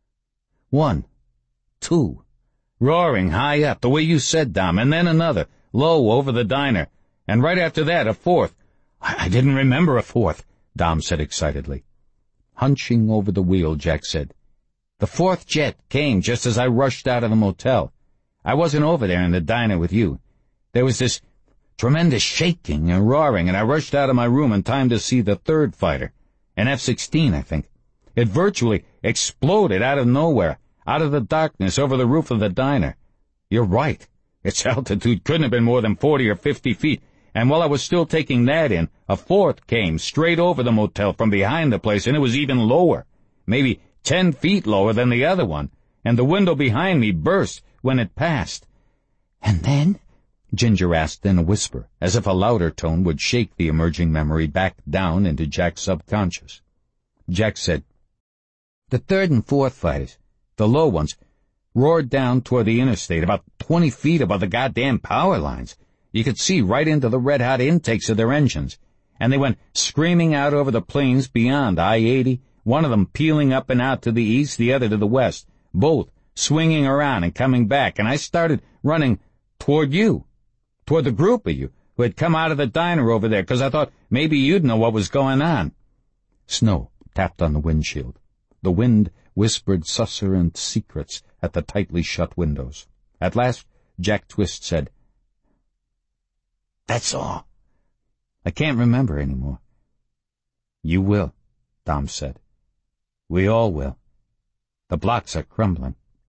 1, 2, roaring high up, the way you said, Dom, and then another, low over the diner, and right after that a fourth. I didn't remember a fourth, Dom said excitedly. Hunching over the wheel, Jack said, "The fourth jet came just as I rushed out of the motel. I wasn't over there in the diner with you. There was this tremendous shaking and roaring, and I rushed out of my room in time to see the third fighter, an F-16, I think. It virtually exploded out of nowhere, out of the darkness over the roof of the diner. You're right. Its altitude couldn't have been more than 40 or 50 feet, and while I was still taking that in, a fourth came straight over the motel from behind the place, and it was even lower, maybe 10 feet lower than the other one, and the window behind me burst, when it passed." "And then?" Ginger asked in a whisper, as if a louder tone would shake the emerging memory back down into Jack's subconscious. Jack said, "The third and fourth fighters, the low ones, roared down toward the interstate about 20 feet above the goddamn power lines. You could see right into the red-hot intakes of their engines, and they went screaming out over the plains beyond I-80, one of them peeling up and out to the east, the other to the west, both swinging around and coming back, and I started running toward you, toward the group of you who had come out of the diner over there, 'cause I thought maybe you'd know what was going on." Snow tapped on the windshield. The wind whispered susurrant secrets at the tightly shut windows. At last, Jack Twist said, "That's all. I can't remember any more." "You will," Dom said. "We all will. The blocks are crumbling."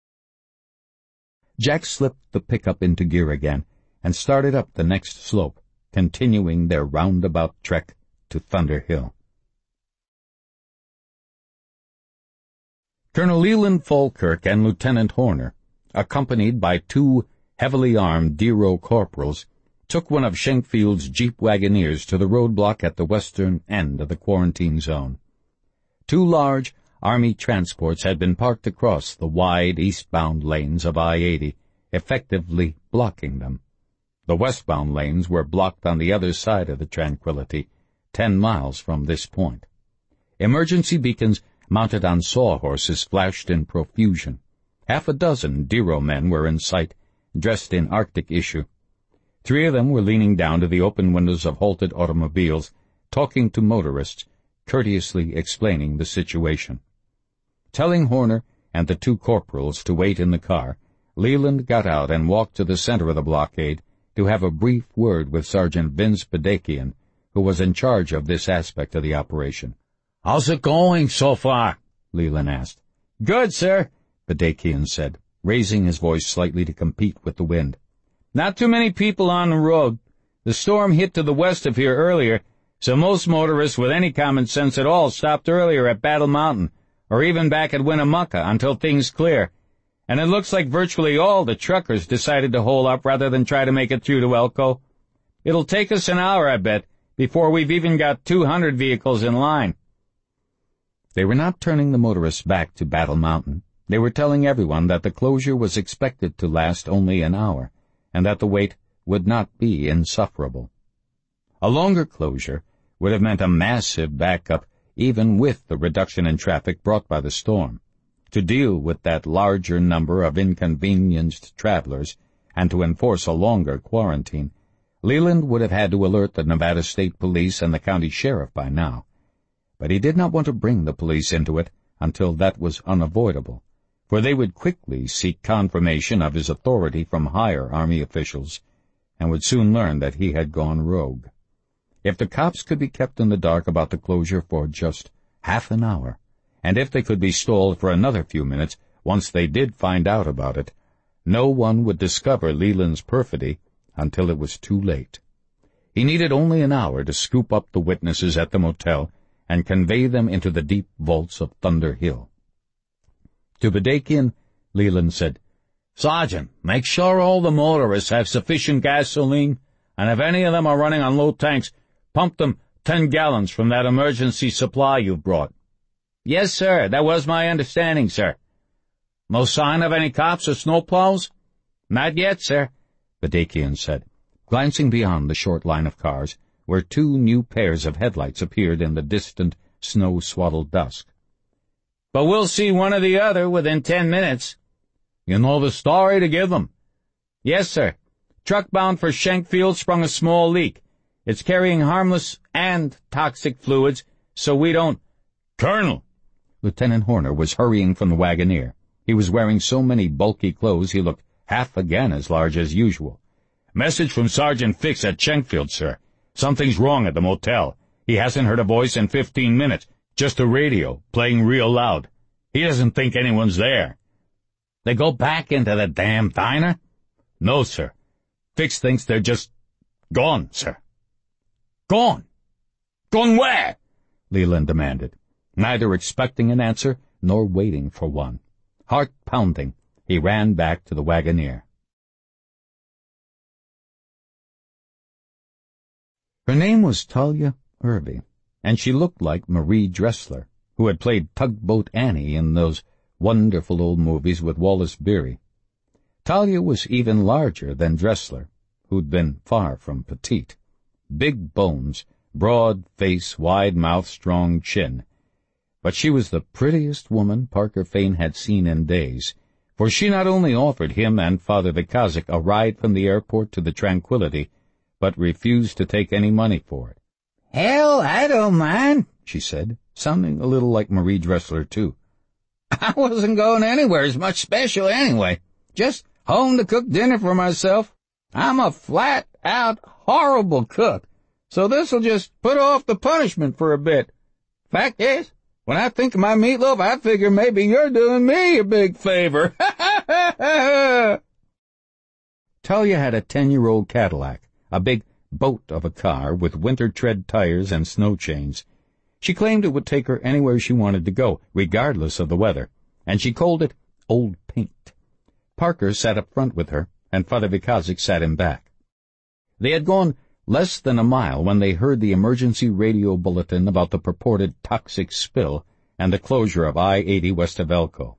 Jack slipped the pickup into gear again and started up the next slope, continuing their roundabout trek to Thunder Hill. Colonel Leland Falkirk and Lieutenant Horner, accompanied by 2 heavily armed Dero corporals, took one of Schenkfield's Jeep Wagoneers to the roadblock at the western end of the quarantine zone. 2 large Army transports had been parked across the wide eastbound lanes of I-80, effectively blocking them. The westbound lanes were blocked on the other side of the Tranquility, 10 miles from this point. Emergency beacons mounted on sawhorses flashed in profusion. Half a dozen Dero men were in sight, dressed in Arctic issue. 3 of them were leaning down to the open windows of halted automobiles, talking to motorists, courteously explaining the situation. Telling Horner and the 2 corporals to wait in the car, Leland got out and walked to the center of the blockade to have a brief word with Sergeant Vince Badakian, who was in charge of this aspect of the operation. "How's it going so far?" Leland asked. "Good, sir," Badakian said, raising his voice slightly to compete with the wind. "Not too many people on the road. The storm hit to the west of here earlier, so most motorists with any common sense at all stopped earlier at Battle Mountain, or even back at Winnemucca until things clear. And it looks like virtually all the truckers decided to hole up rather than try to make it through to Elko. It'll take us an hour, I bet, before we've even got 200 vehicles in line." They were not turning the motorists back to Battle Mountain. They were telling everyone that the closure was expected to last only an hour, and that the wait would not be insufferable. A longer closure would have meant a massive backup, even with the reduction in traffic brought by the storm. To deal with that larger number of inconvenienced travelers, and to enforce a longer quarantine, Leland would have had to alert the Nevada State Police and the county sheriff by now. But he did not want to bring the police into it until that was unavoidable, for they would quickly seek confirmation of his authority from higher Army officials, and would soon learn that he had gone rogue. If the cops could be kept in the dark about the closure for just half an hour, and if they could be stalled for another few minutes once they did find out about it, no one would discover Leland's perfidy until it was too late. He needed only an hour to scoop up the witnesses at the motel and convey them into the deep vaults of Thunder Hill. To Badakian, Leland said, "Sergeant, make sure all the motorists have sufficient gasoline, and if any of them are running on low tanks, pump them 10 gallons from that emergency supply you've brought." "Yes, sir, that was my understanding, sir." "No sign of any cops or snowplows?" "Not yet, sir," Badakian said, glancing beyond the short line of cars, where 2 new pairs of headlights appeared in the distant, snow-swaddled dusk. "But we'll see one or the other within 10 minutes. "You know the story to give them?" "Yes, sir. Truck bound for Schenkfield sprung a small leak. It's carrying harmless and toxic fluids, so we don't—" "Colonel!" Lieutenant Horner was hurrying from the Wagoneer. He was wearing so many bulky clothes he looked half again as large as usual. "Message from Sergeant Fix at Schenkfield, sir. Something's wrong at the motel. He hasn't heard a voice in 15 minutes, just a radio, playing real loud. He doesn't think anyone's there." "They go back into the damn diner?" "No, sir. Fix thinks they're just gone, sir." "Gone? Gone where?" Leland demanded, neither expecting an answer nor waiting for one. Heart pounding, He ran back to the Wagoneer. Her name was Talia Irby, and she looked like Marie Dressler, who had played Tugboat Annie in those wonderful old movies with Wallace Beery. Talia was even larger than Dressler, who'd been far from petite. Big bones, broad face, wide mouth, strong chin. But she was the prettiest woman Parker Fane had seen in days, for she not only offered him and Father Vikazik a ride from the airport to the Tranquility, but refused to take any money for it. "Hell, I don't mind," she said, sounding a little like Marie Dressler, too. "I wasn't going anywheres much special anyway. Just home to cook dinner for myself. I'm a flat-out horrible cook, so this'll just put off the punishment for a bit. Fact is, when I think of my meatloaf, I figure maybe you're doing me a big favor." Talia had a 10-year-old Cadillac, a big boat of a car with winter-tread tires and snow chains. She claimed it would take her anywhere she wanted to go, regardless of the weather, and she called it Old Paint. Parker sat up front with her, and Father Vikazik sat him back. They had gone less than a mile when they heard the emergency radio bulletin about the purported toxic spill and the closure of I-80 west of Elko.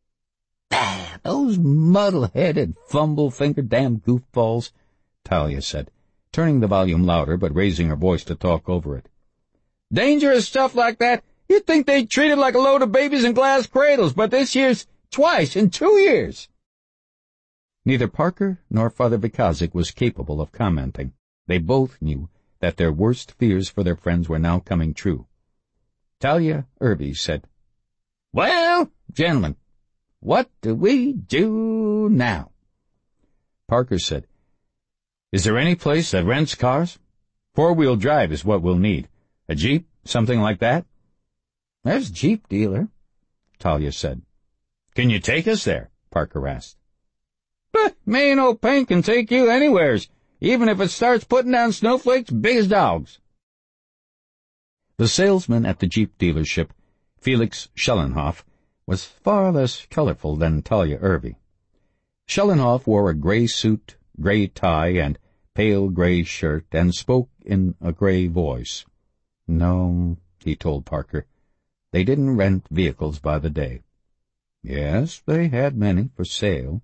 "Those muddle-headed, fumble-fingered damn goofballs," Talia said, turning the volume louder but raising her voice to talk over it. "Dangerous stuff like that, you'd think they'd treat it like a load of babies in glass cradles, but this year's twice in 2 years. Neither Parker nor Father Vikazik was capable of commenting. They both knew that their worst fears for their friends were now coming true. Talia Irby said, "Well, gentlemen, what do we do now?" Parker said, "Is there any place that rents cars? 4-wheel drive is what we'll need. A Jeep, something like that?" "There's a Jeep dealer," Talia said. "Can you take us there?" Parker asked. "But me and old Paint can take you anywheres, even if it starts putting down snowflakes big as dogs." The salesman at the Jeep dealership, Felix Schellenhoff, was far less colorful than Talia Irby. Schellenhoff wore a gray suit, gray tie, and pale gray shirt, and spoke in a gray voice. No, he told Parker, they didn't rent vehicles by the day. Yes, they had many for sale.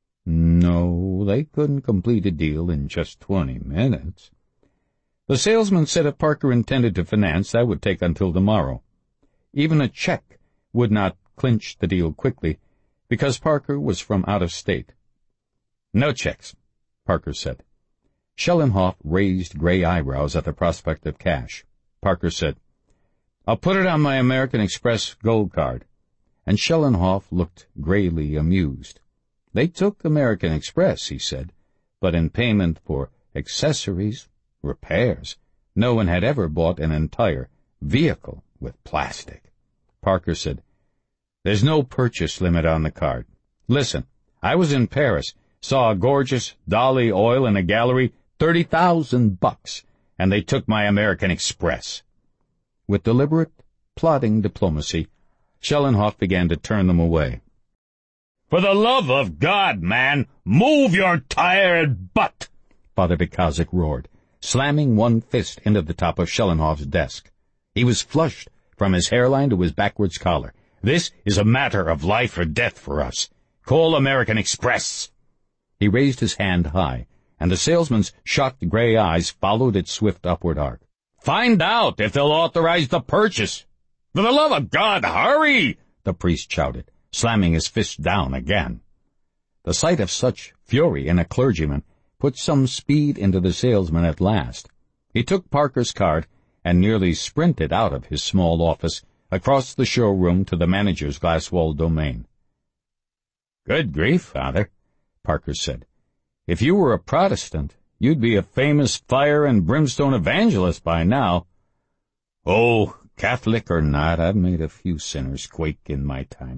No, they couldn't complete a deal in just 20 minutes. The salesman said if Parker intended to finance, that would take until tomorrow. Even a check would not clinch the deal quickly, because Parker was from out of state. "No checks," Parker said. Schellenhoff raised gray eyebrows at the prospect of cash. Parker said, "I'll put it on my American Express gold card." And Schellenhoff looked grayly amused. They took American Express, he said, but in payment for accessories, repairs. No one had ever bought an entire vehicle with plastic. Parker said, "There's no purchase limit on the card. Listen, I was in Paris, saw a gorgeous Dolly oil in a gallery, $30,000, and they took my American Express." With deliberate, plodding diplomacy, Schellenhoff began to turn them away. "For the love of God, man, move your tired butt!" Father Vikazik roared, slamming one fist into the top of Schellenhoff's desk. He was flushed from his hairline to his backwards collar. "This is a matter of life or death for us. Call American Express." He raised his hand high, and the salesman's shocked gray eyes followed its swift upward arc. "Find out if they'll authorize the purchase. For the love of God, hurry!" the priest shouted, slamming his fist down again. The sight of such fury in a clergyman put some speed into the salesman at last. He took Parker's card and nearly sprinted out of his small office across the showroom to the manager's glass-walled domain. "Good grief, Father," Parker said. "If you were a Protestant, you'd be a famous fire and brimstone evangelist by now." "Oh, Catholic or not, I've made a few sinners quake in my time."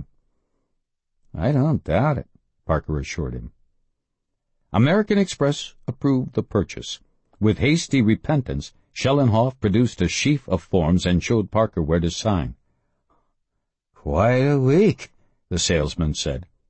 "I don't doubt it," Parker assured him. American Express approved the purchase. With hasty repentance, Schellenhoff produced a sheaf of forms and showed Parker where to sign. "Quite a week," the salesman said.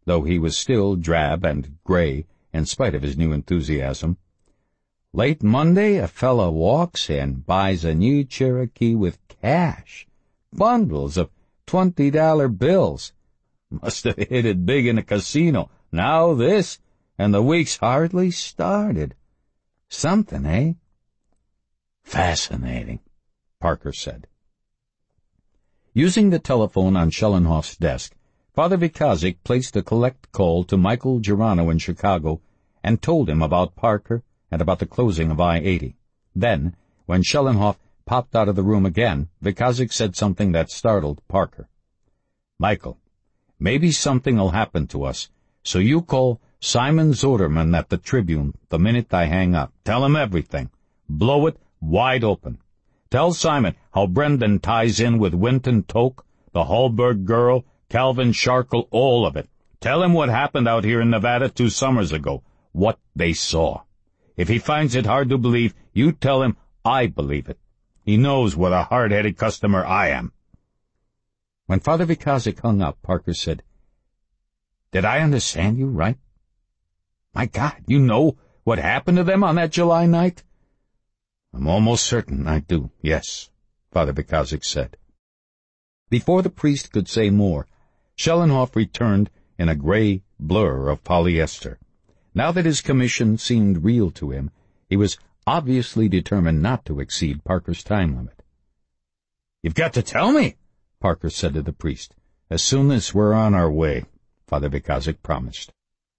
though he was still drab and gray in spite of his new enthusiasm. Late Monday, a fella walks in, buys a new Cherokee with cash, bundles of $20 bills. Must have hit it big in a casino. Now this, and the week's hardly started. Something, eh? Fascinating, Parker said. Using the telephone on Schellenhoff's desk, Father Vikazik placed a collect call to Michael Girano in Chicago and told him about Parker and about the closing of I-80. Then, when Schellenhoff popped out of the room again, Vikazik said something that startled Parker. Michael, maybe something'll happen to us, so you call Simon Zoderman at the Tribune the minute I hang up. Tell him everything. Blow it wide open. Tell Simon how Brendan ties in with Winton Toke, the Hallberg girl, Calvin Sharkle, all of it. Tell him what happened out here in Nevada 2 summers ago, what they saw. If he finds it hard to believe, you tell him I believe it. He knows what a hard-headed customer I am. When Father Vikazik hung up, Parker said, Did I understand you right? My God, you know what happened to them on that July night? I'm almost certain I do, yes, Father Vikazik said. Before the priest could say more, Schellenhoff returned in a gray blur of polyester. Now that his commission seemed real to him, he was obviously determined not to exceed Parker's time limit. You've got to tell me, Parker said to the priest. As soon as we're on our way, Father Vikazik promised.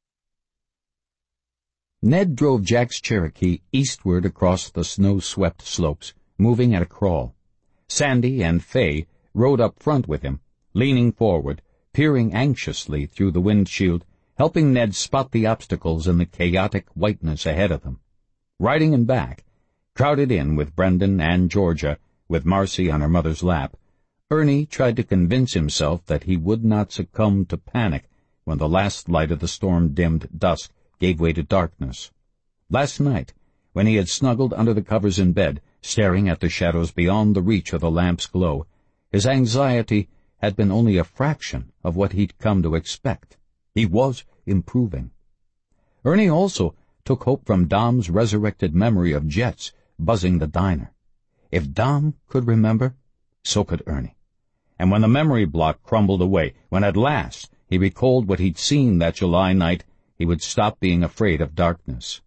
Ned drove Jack's Cherokee eastward across the snow-swept slopes, moving at a crawl. Sandy and Fay rode up front with him, leaning forward, peering anxiously through the windshield, helping Ned spot the obstacles in the chaotic whiteness ahead of them. Riding him back, crowded in with Brendan and Georgia, with Marcy on her mother's lap, Ernie tried to convince himself that he would not succumb to panic when the last light of the storm-dimmed dusk gave way to darkness. Last night, when he had snuggled under the covers in bed, staring at the shadows beyond the reach of the lamp's glow, his anxiety had been only a fraction of what he'd come to expect. He was improving. Ernie also took hope from Dom's resurrected memory of jets buzzing the diner. If Dom could remember, so could Ernie. And when the memory block crumbled away, when at last he recalled what he'd seen that July night, he would stop being afraid of darkness.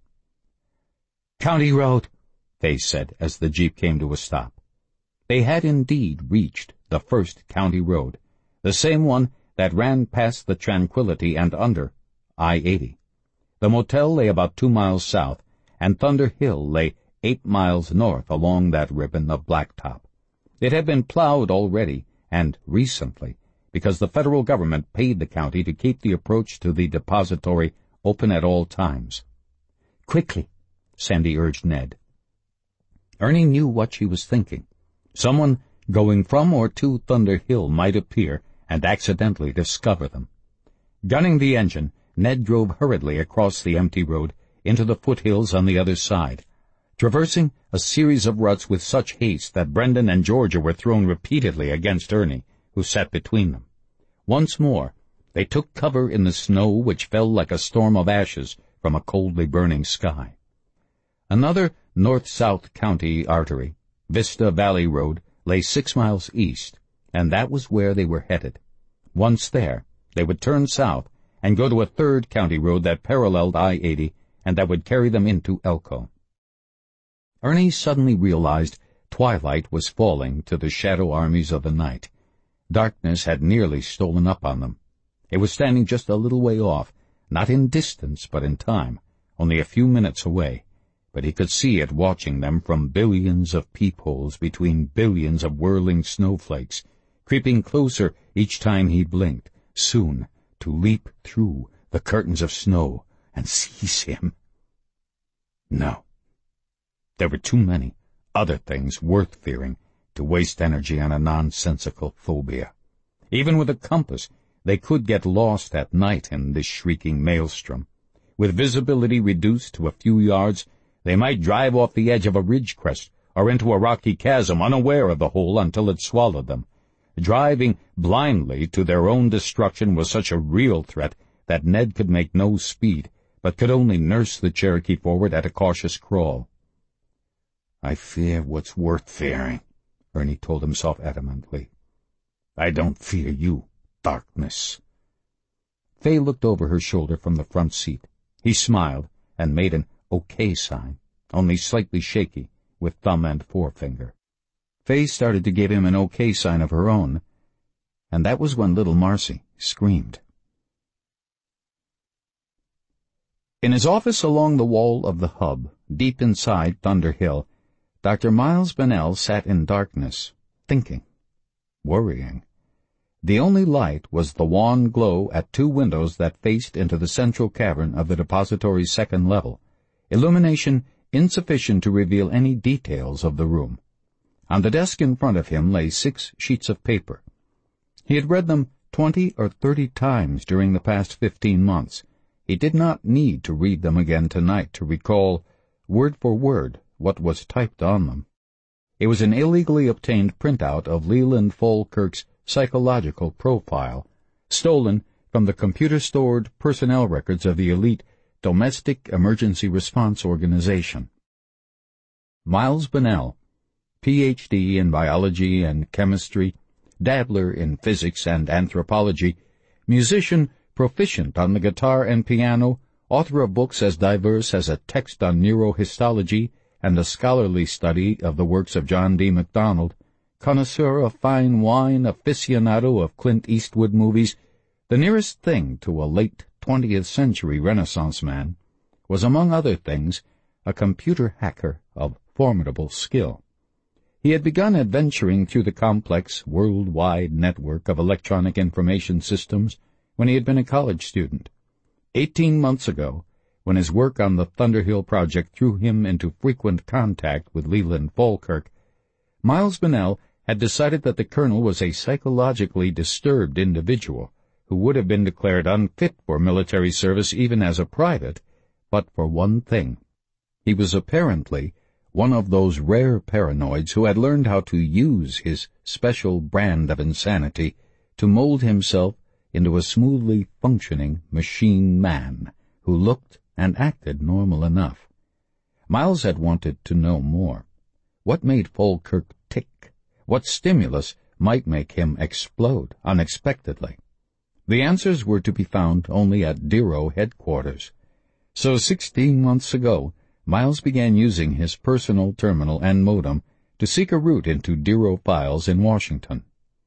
"County Road," Fay said as the Jeep came to a stop. They had indeed reached the first county road, the same one that ran past the Tranquility and under I-80. The motel lay about 2 miles south, and Thunder Hill lay 8 miles north along that ribbon of blacktop. It had been plowed already, and recently, because the federal government paid the county to keep the approach to the depository open at all times. "Quickly," Sandy urged Ned. Ernie knew what she was thinking. Someone going from or to Thunder Hill might appear and accidentally discover them. Gunning the engine, Ned drove hurriedly across the empty road into the foothills on the other side, traversing a series of ruts with such haste that Brendan and Georgia were thrown repeatedly against Ernie, who sat between them. Once more, they took cover in the snow which fell like a storm of ashes from a coldly burning sky. Another north-south county artery, Vista Valley Road, lay 6 miles east, and that was where they were headed. Once there, they would turn south and go to a third county road that paralleled I-80 and that would carry them into Elko. Ernie suddenly realized twilight was falling to the shadow armies of the night. Darkness had nearly stolen up on them. It was standing just a little way off, not in distance but in time, only a few minutes away, but he could see it watching them from billions of peepholes between billions of whirling snowflakes, creeping closer each time he blinked, soon to leap through the curtains of snow and seize him. No. There were too many other things worth fearing to waste energy on a nonsensical phobia. Even with a compass, they could get lost at night in this shrieking maelstrom. With visibility reduced to a few yards, they might drive off the edge of a ridge crest or into a rocky chasm, unaware of the hole until it swallowed them. Driving blindly to their own destruction was such a real threat that Ned could make no speed, but could only nurse the Cherokee forward at a cautious crawl. "I fear what's worth fearing," Ernie told himself adamantly. "I don't fear you, darkness." Fay looked over her shoulder from the front seat. He smiled and made an OK sign, only slightly shaky, with thumb and forefinger. Fay started to give him an OK sign of her own, and that was when little Marcy screamed. In his office along the wall of the hub, deep inside Thunder Hill, Dr. Miles Bunnell sat in darkness, thinking, worrying. The only light was the wan glow at two windows that faced into the central cavern of the depository's second level, illumination insufficient to reveal any details of the room. On the desk in front of him lay 6 sheets of paper. He had read them 20 or 30 times during the past 15 months. He did not need to read them again tonight to recall, word for word, what was typed on them. It was an illegally obtained printout of Leland Falkirk's psychological profile, stolen from the computer-stored personnel records of the elite Domestic Emergency Response Organization. Miles Bunnell, Ph.D. in biology and chemistry, dabbler in physics and anthropology, musician proficient on the guitar and piano, author of books as diverse as a text on neurohistology and a scholarly study of the works of John D. MacDonald, connoisseur of fine wine, aficionado of Clint Eastwood movies, the nearest thing to a late 20th century Renaissance man, was among other things a computer hacker of formidable skill. He had begun adventuring through the complex worldwide network of electronic information systems when he had been a college student. 18 months ago, when his work on the Thunder Hill project threw him into frequent contact with Leland Falkirk, Miles Bunnell had decided that the colonel was a psychologically disturbed individual who would have been declared unfit for military service even as a private, but for one thing. He was apparently one of those rare paranoids who had learned how to use his special brand of insanity to mold himself into a smoothly functioning machine man who looked and acted normal enough. Miles had wanted to know more. What made Falkirk tick? What stimulus might make him explode unexpectedly? The answers were to be found only at Dero headquarters. So 16 months ago, Miles began using his personal terminal and modem to seek a route into Dero files in Washington.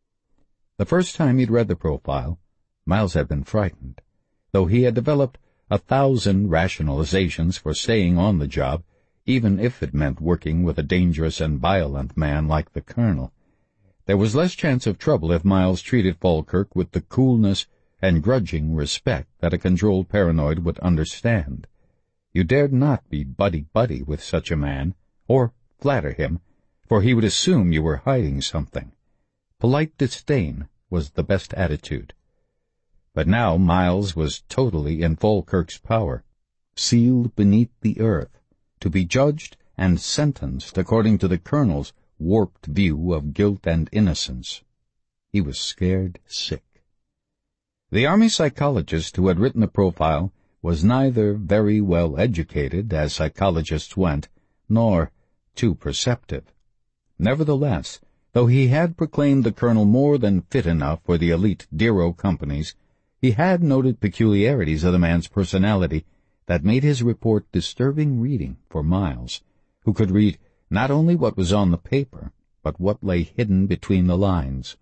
The first time he'd read the profile, Miles had been frightened. Though he had developed 1,000 rationalizations for staying on the job, even if it meant working with a dangerous and violent man like the colonel. There was less chance of trouble if Miles treated Falkirk with the coolness and grudging respect that a controlled paranoid would understand. You dared not be buddy-buddy with such a man, or flatter him, for he would assume you were hiding something. Polite disdain was the best attitude. But now Miles was totally in Falkirk's power, sealed beneath the earth, to be judged and sentenced according to the colonel's warped view of guilt and innocence. He was scared sick. The Army psychologist who had written the profile was neither very well educated, as psychologists went, nor too perceptive. Nevertheless, though he had proclaimed the colonel more than fit enough for the elite Dero companies, he had noted peculiarities of the man's personality that made his report disturbing reading for Miles, who could read not only what was on the paper, but what lay hidden between the lines.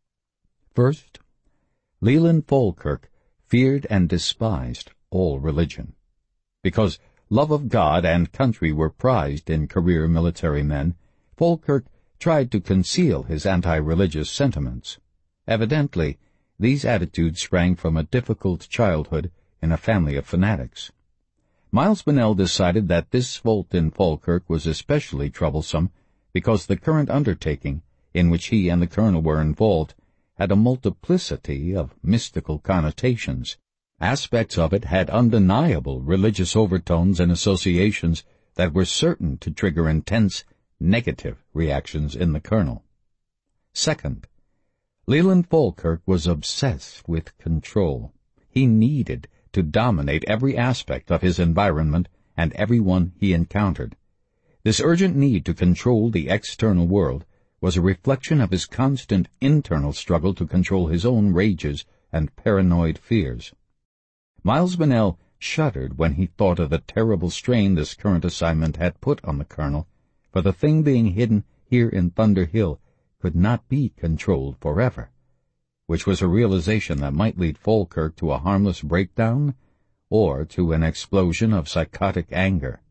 First, Leland Falkirk feared and despised all religion. Because love of God and country were prized in career military men, Falkirk tried to conceal his anti-religious sentiments. Evidently, these attitudes sprang from a difficult childhood in a family of fanatics. Miles Bunnell decided that this fault in Falkirk was especially troublesome because the current undertaking, in which he and the colonel were involved, had a multiplicity of mystical connotations. Aspects of it had undeniable religious overtones and associations that were certain to trigger intense, negative reactions in the colonel. Second, Leland Falkirk was obsessed with control. he needed to dominate every aspect of his environment and everyone he encountered. This urgent need to control the external world was a reflection of his constant internal struggle to control his own rages and paranoid fears. Miles Bennell shuddered when he thought of the terrible strain this current assignment had put on the Colonel, for the thing being hidden here in Thunder Hill could not be controlled forever, which was a realization that might lead Falkirk to a harmless breakdown or to an explosion of psychotic anger.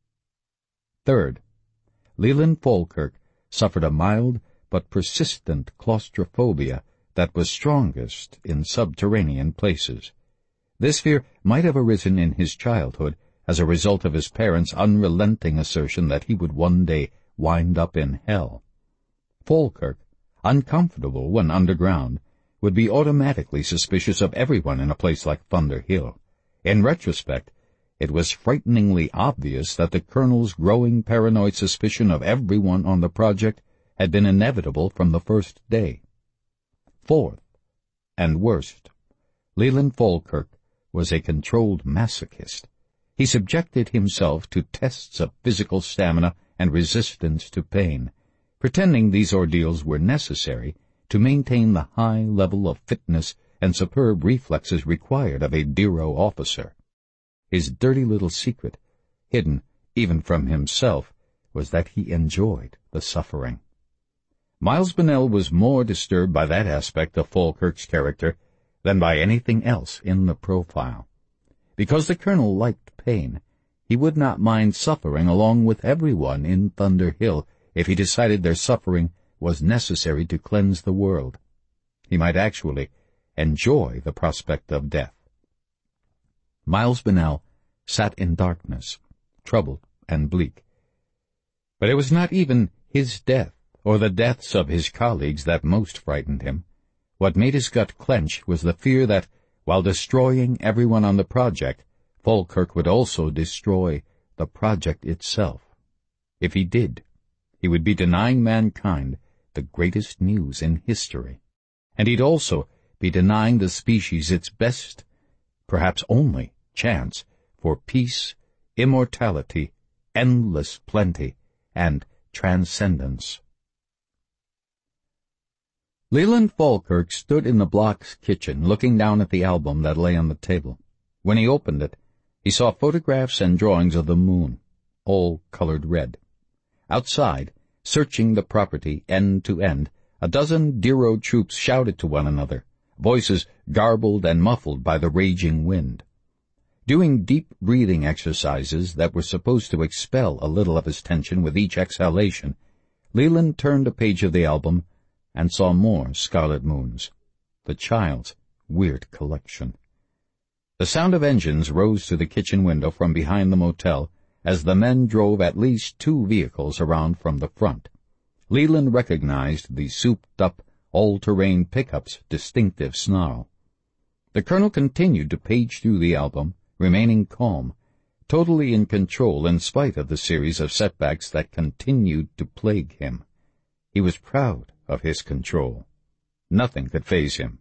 Third, Leland Falkirk suffered a mild but persistent claustrophobia that was strongest in subterranean places. This fear might have arisen in his childhood as a result of his parents' unrelenting assertion that he would one day wind up in hell. Falkirk, uncomfortable when underground, would be automatically suspicious of everyone in a place like Thunder Hill. In retrospect, it was frighteningly obvious that the Colonel's growing paranoid suspicion of everyone on the project had been inevitable from the first day. Fourth, and worst, Leland Falkirk was a controlled masochist. He subjected himself to tests of physical stamina and resistance to pain, pretending these ordeals were necessary to maintain the high level of fitness and superb reflexes required of a bureau officer. His dirty little secret, hidden even from himself, was that he enjoyed the suffering. Miles Bennell was more disturbed by that aspect of Falkirk's character than by anything else in the profile. Because the Colonel liked pain, he would not mind suffering along with everyone in Thunder Hill if he decided their suffering was necessary to cleanse the world. He might actually enjoy the prospect of death. Miles Bennell sat in darkness, troubled and bleak. But it was not even his death or the deaths of his colleagues that most frightened him. What made his gut clench was the fear that, while destroying everyone on the project, Falkirk would also destroy the project itself. If he did, he would be denying mankind the greatest news in history. And he'd also be denying the species its best, perhaps only, chance for peace, immortality, endless plenty, and transcendence. Leland Falkirk stood in the block's kitchen looking down at the album that lay on the table. When he opened it, he saw photographs and drawings of the moon, all colored red. Outside, searching the property end to end, a dozen Dero troops shouted to one another, voices garbled and muffled by the raging wind. Doing deep breathing exercises that were supposed to expel a little of his tension with each exhalation, Leland turned a page of the album and saw more scarlet moons, the child's weird collection. The sound of engines rose to the kitchen window from behind the motel as the men drove at least 2 vehicles around from the front. Leland recognized the souped-up, all-terrain pickup's distinctive snarl. The Colonel continued to page through the album, remaining calm, totally in control in spite of the series of setbacks that continued to plague him. He was proud of his control. Nothing could faze him.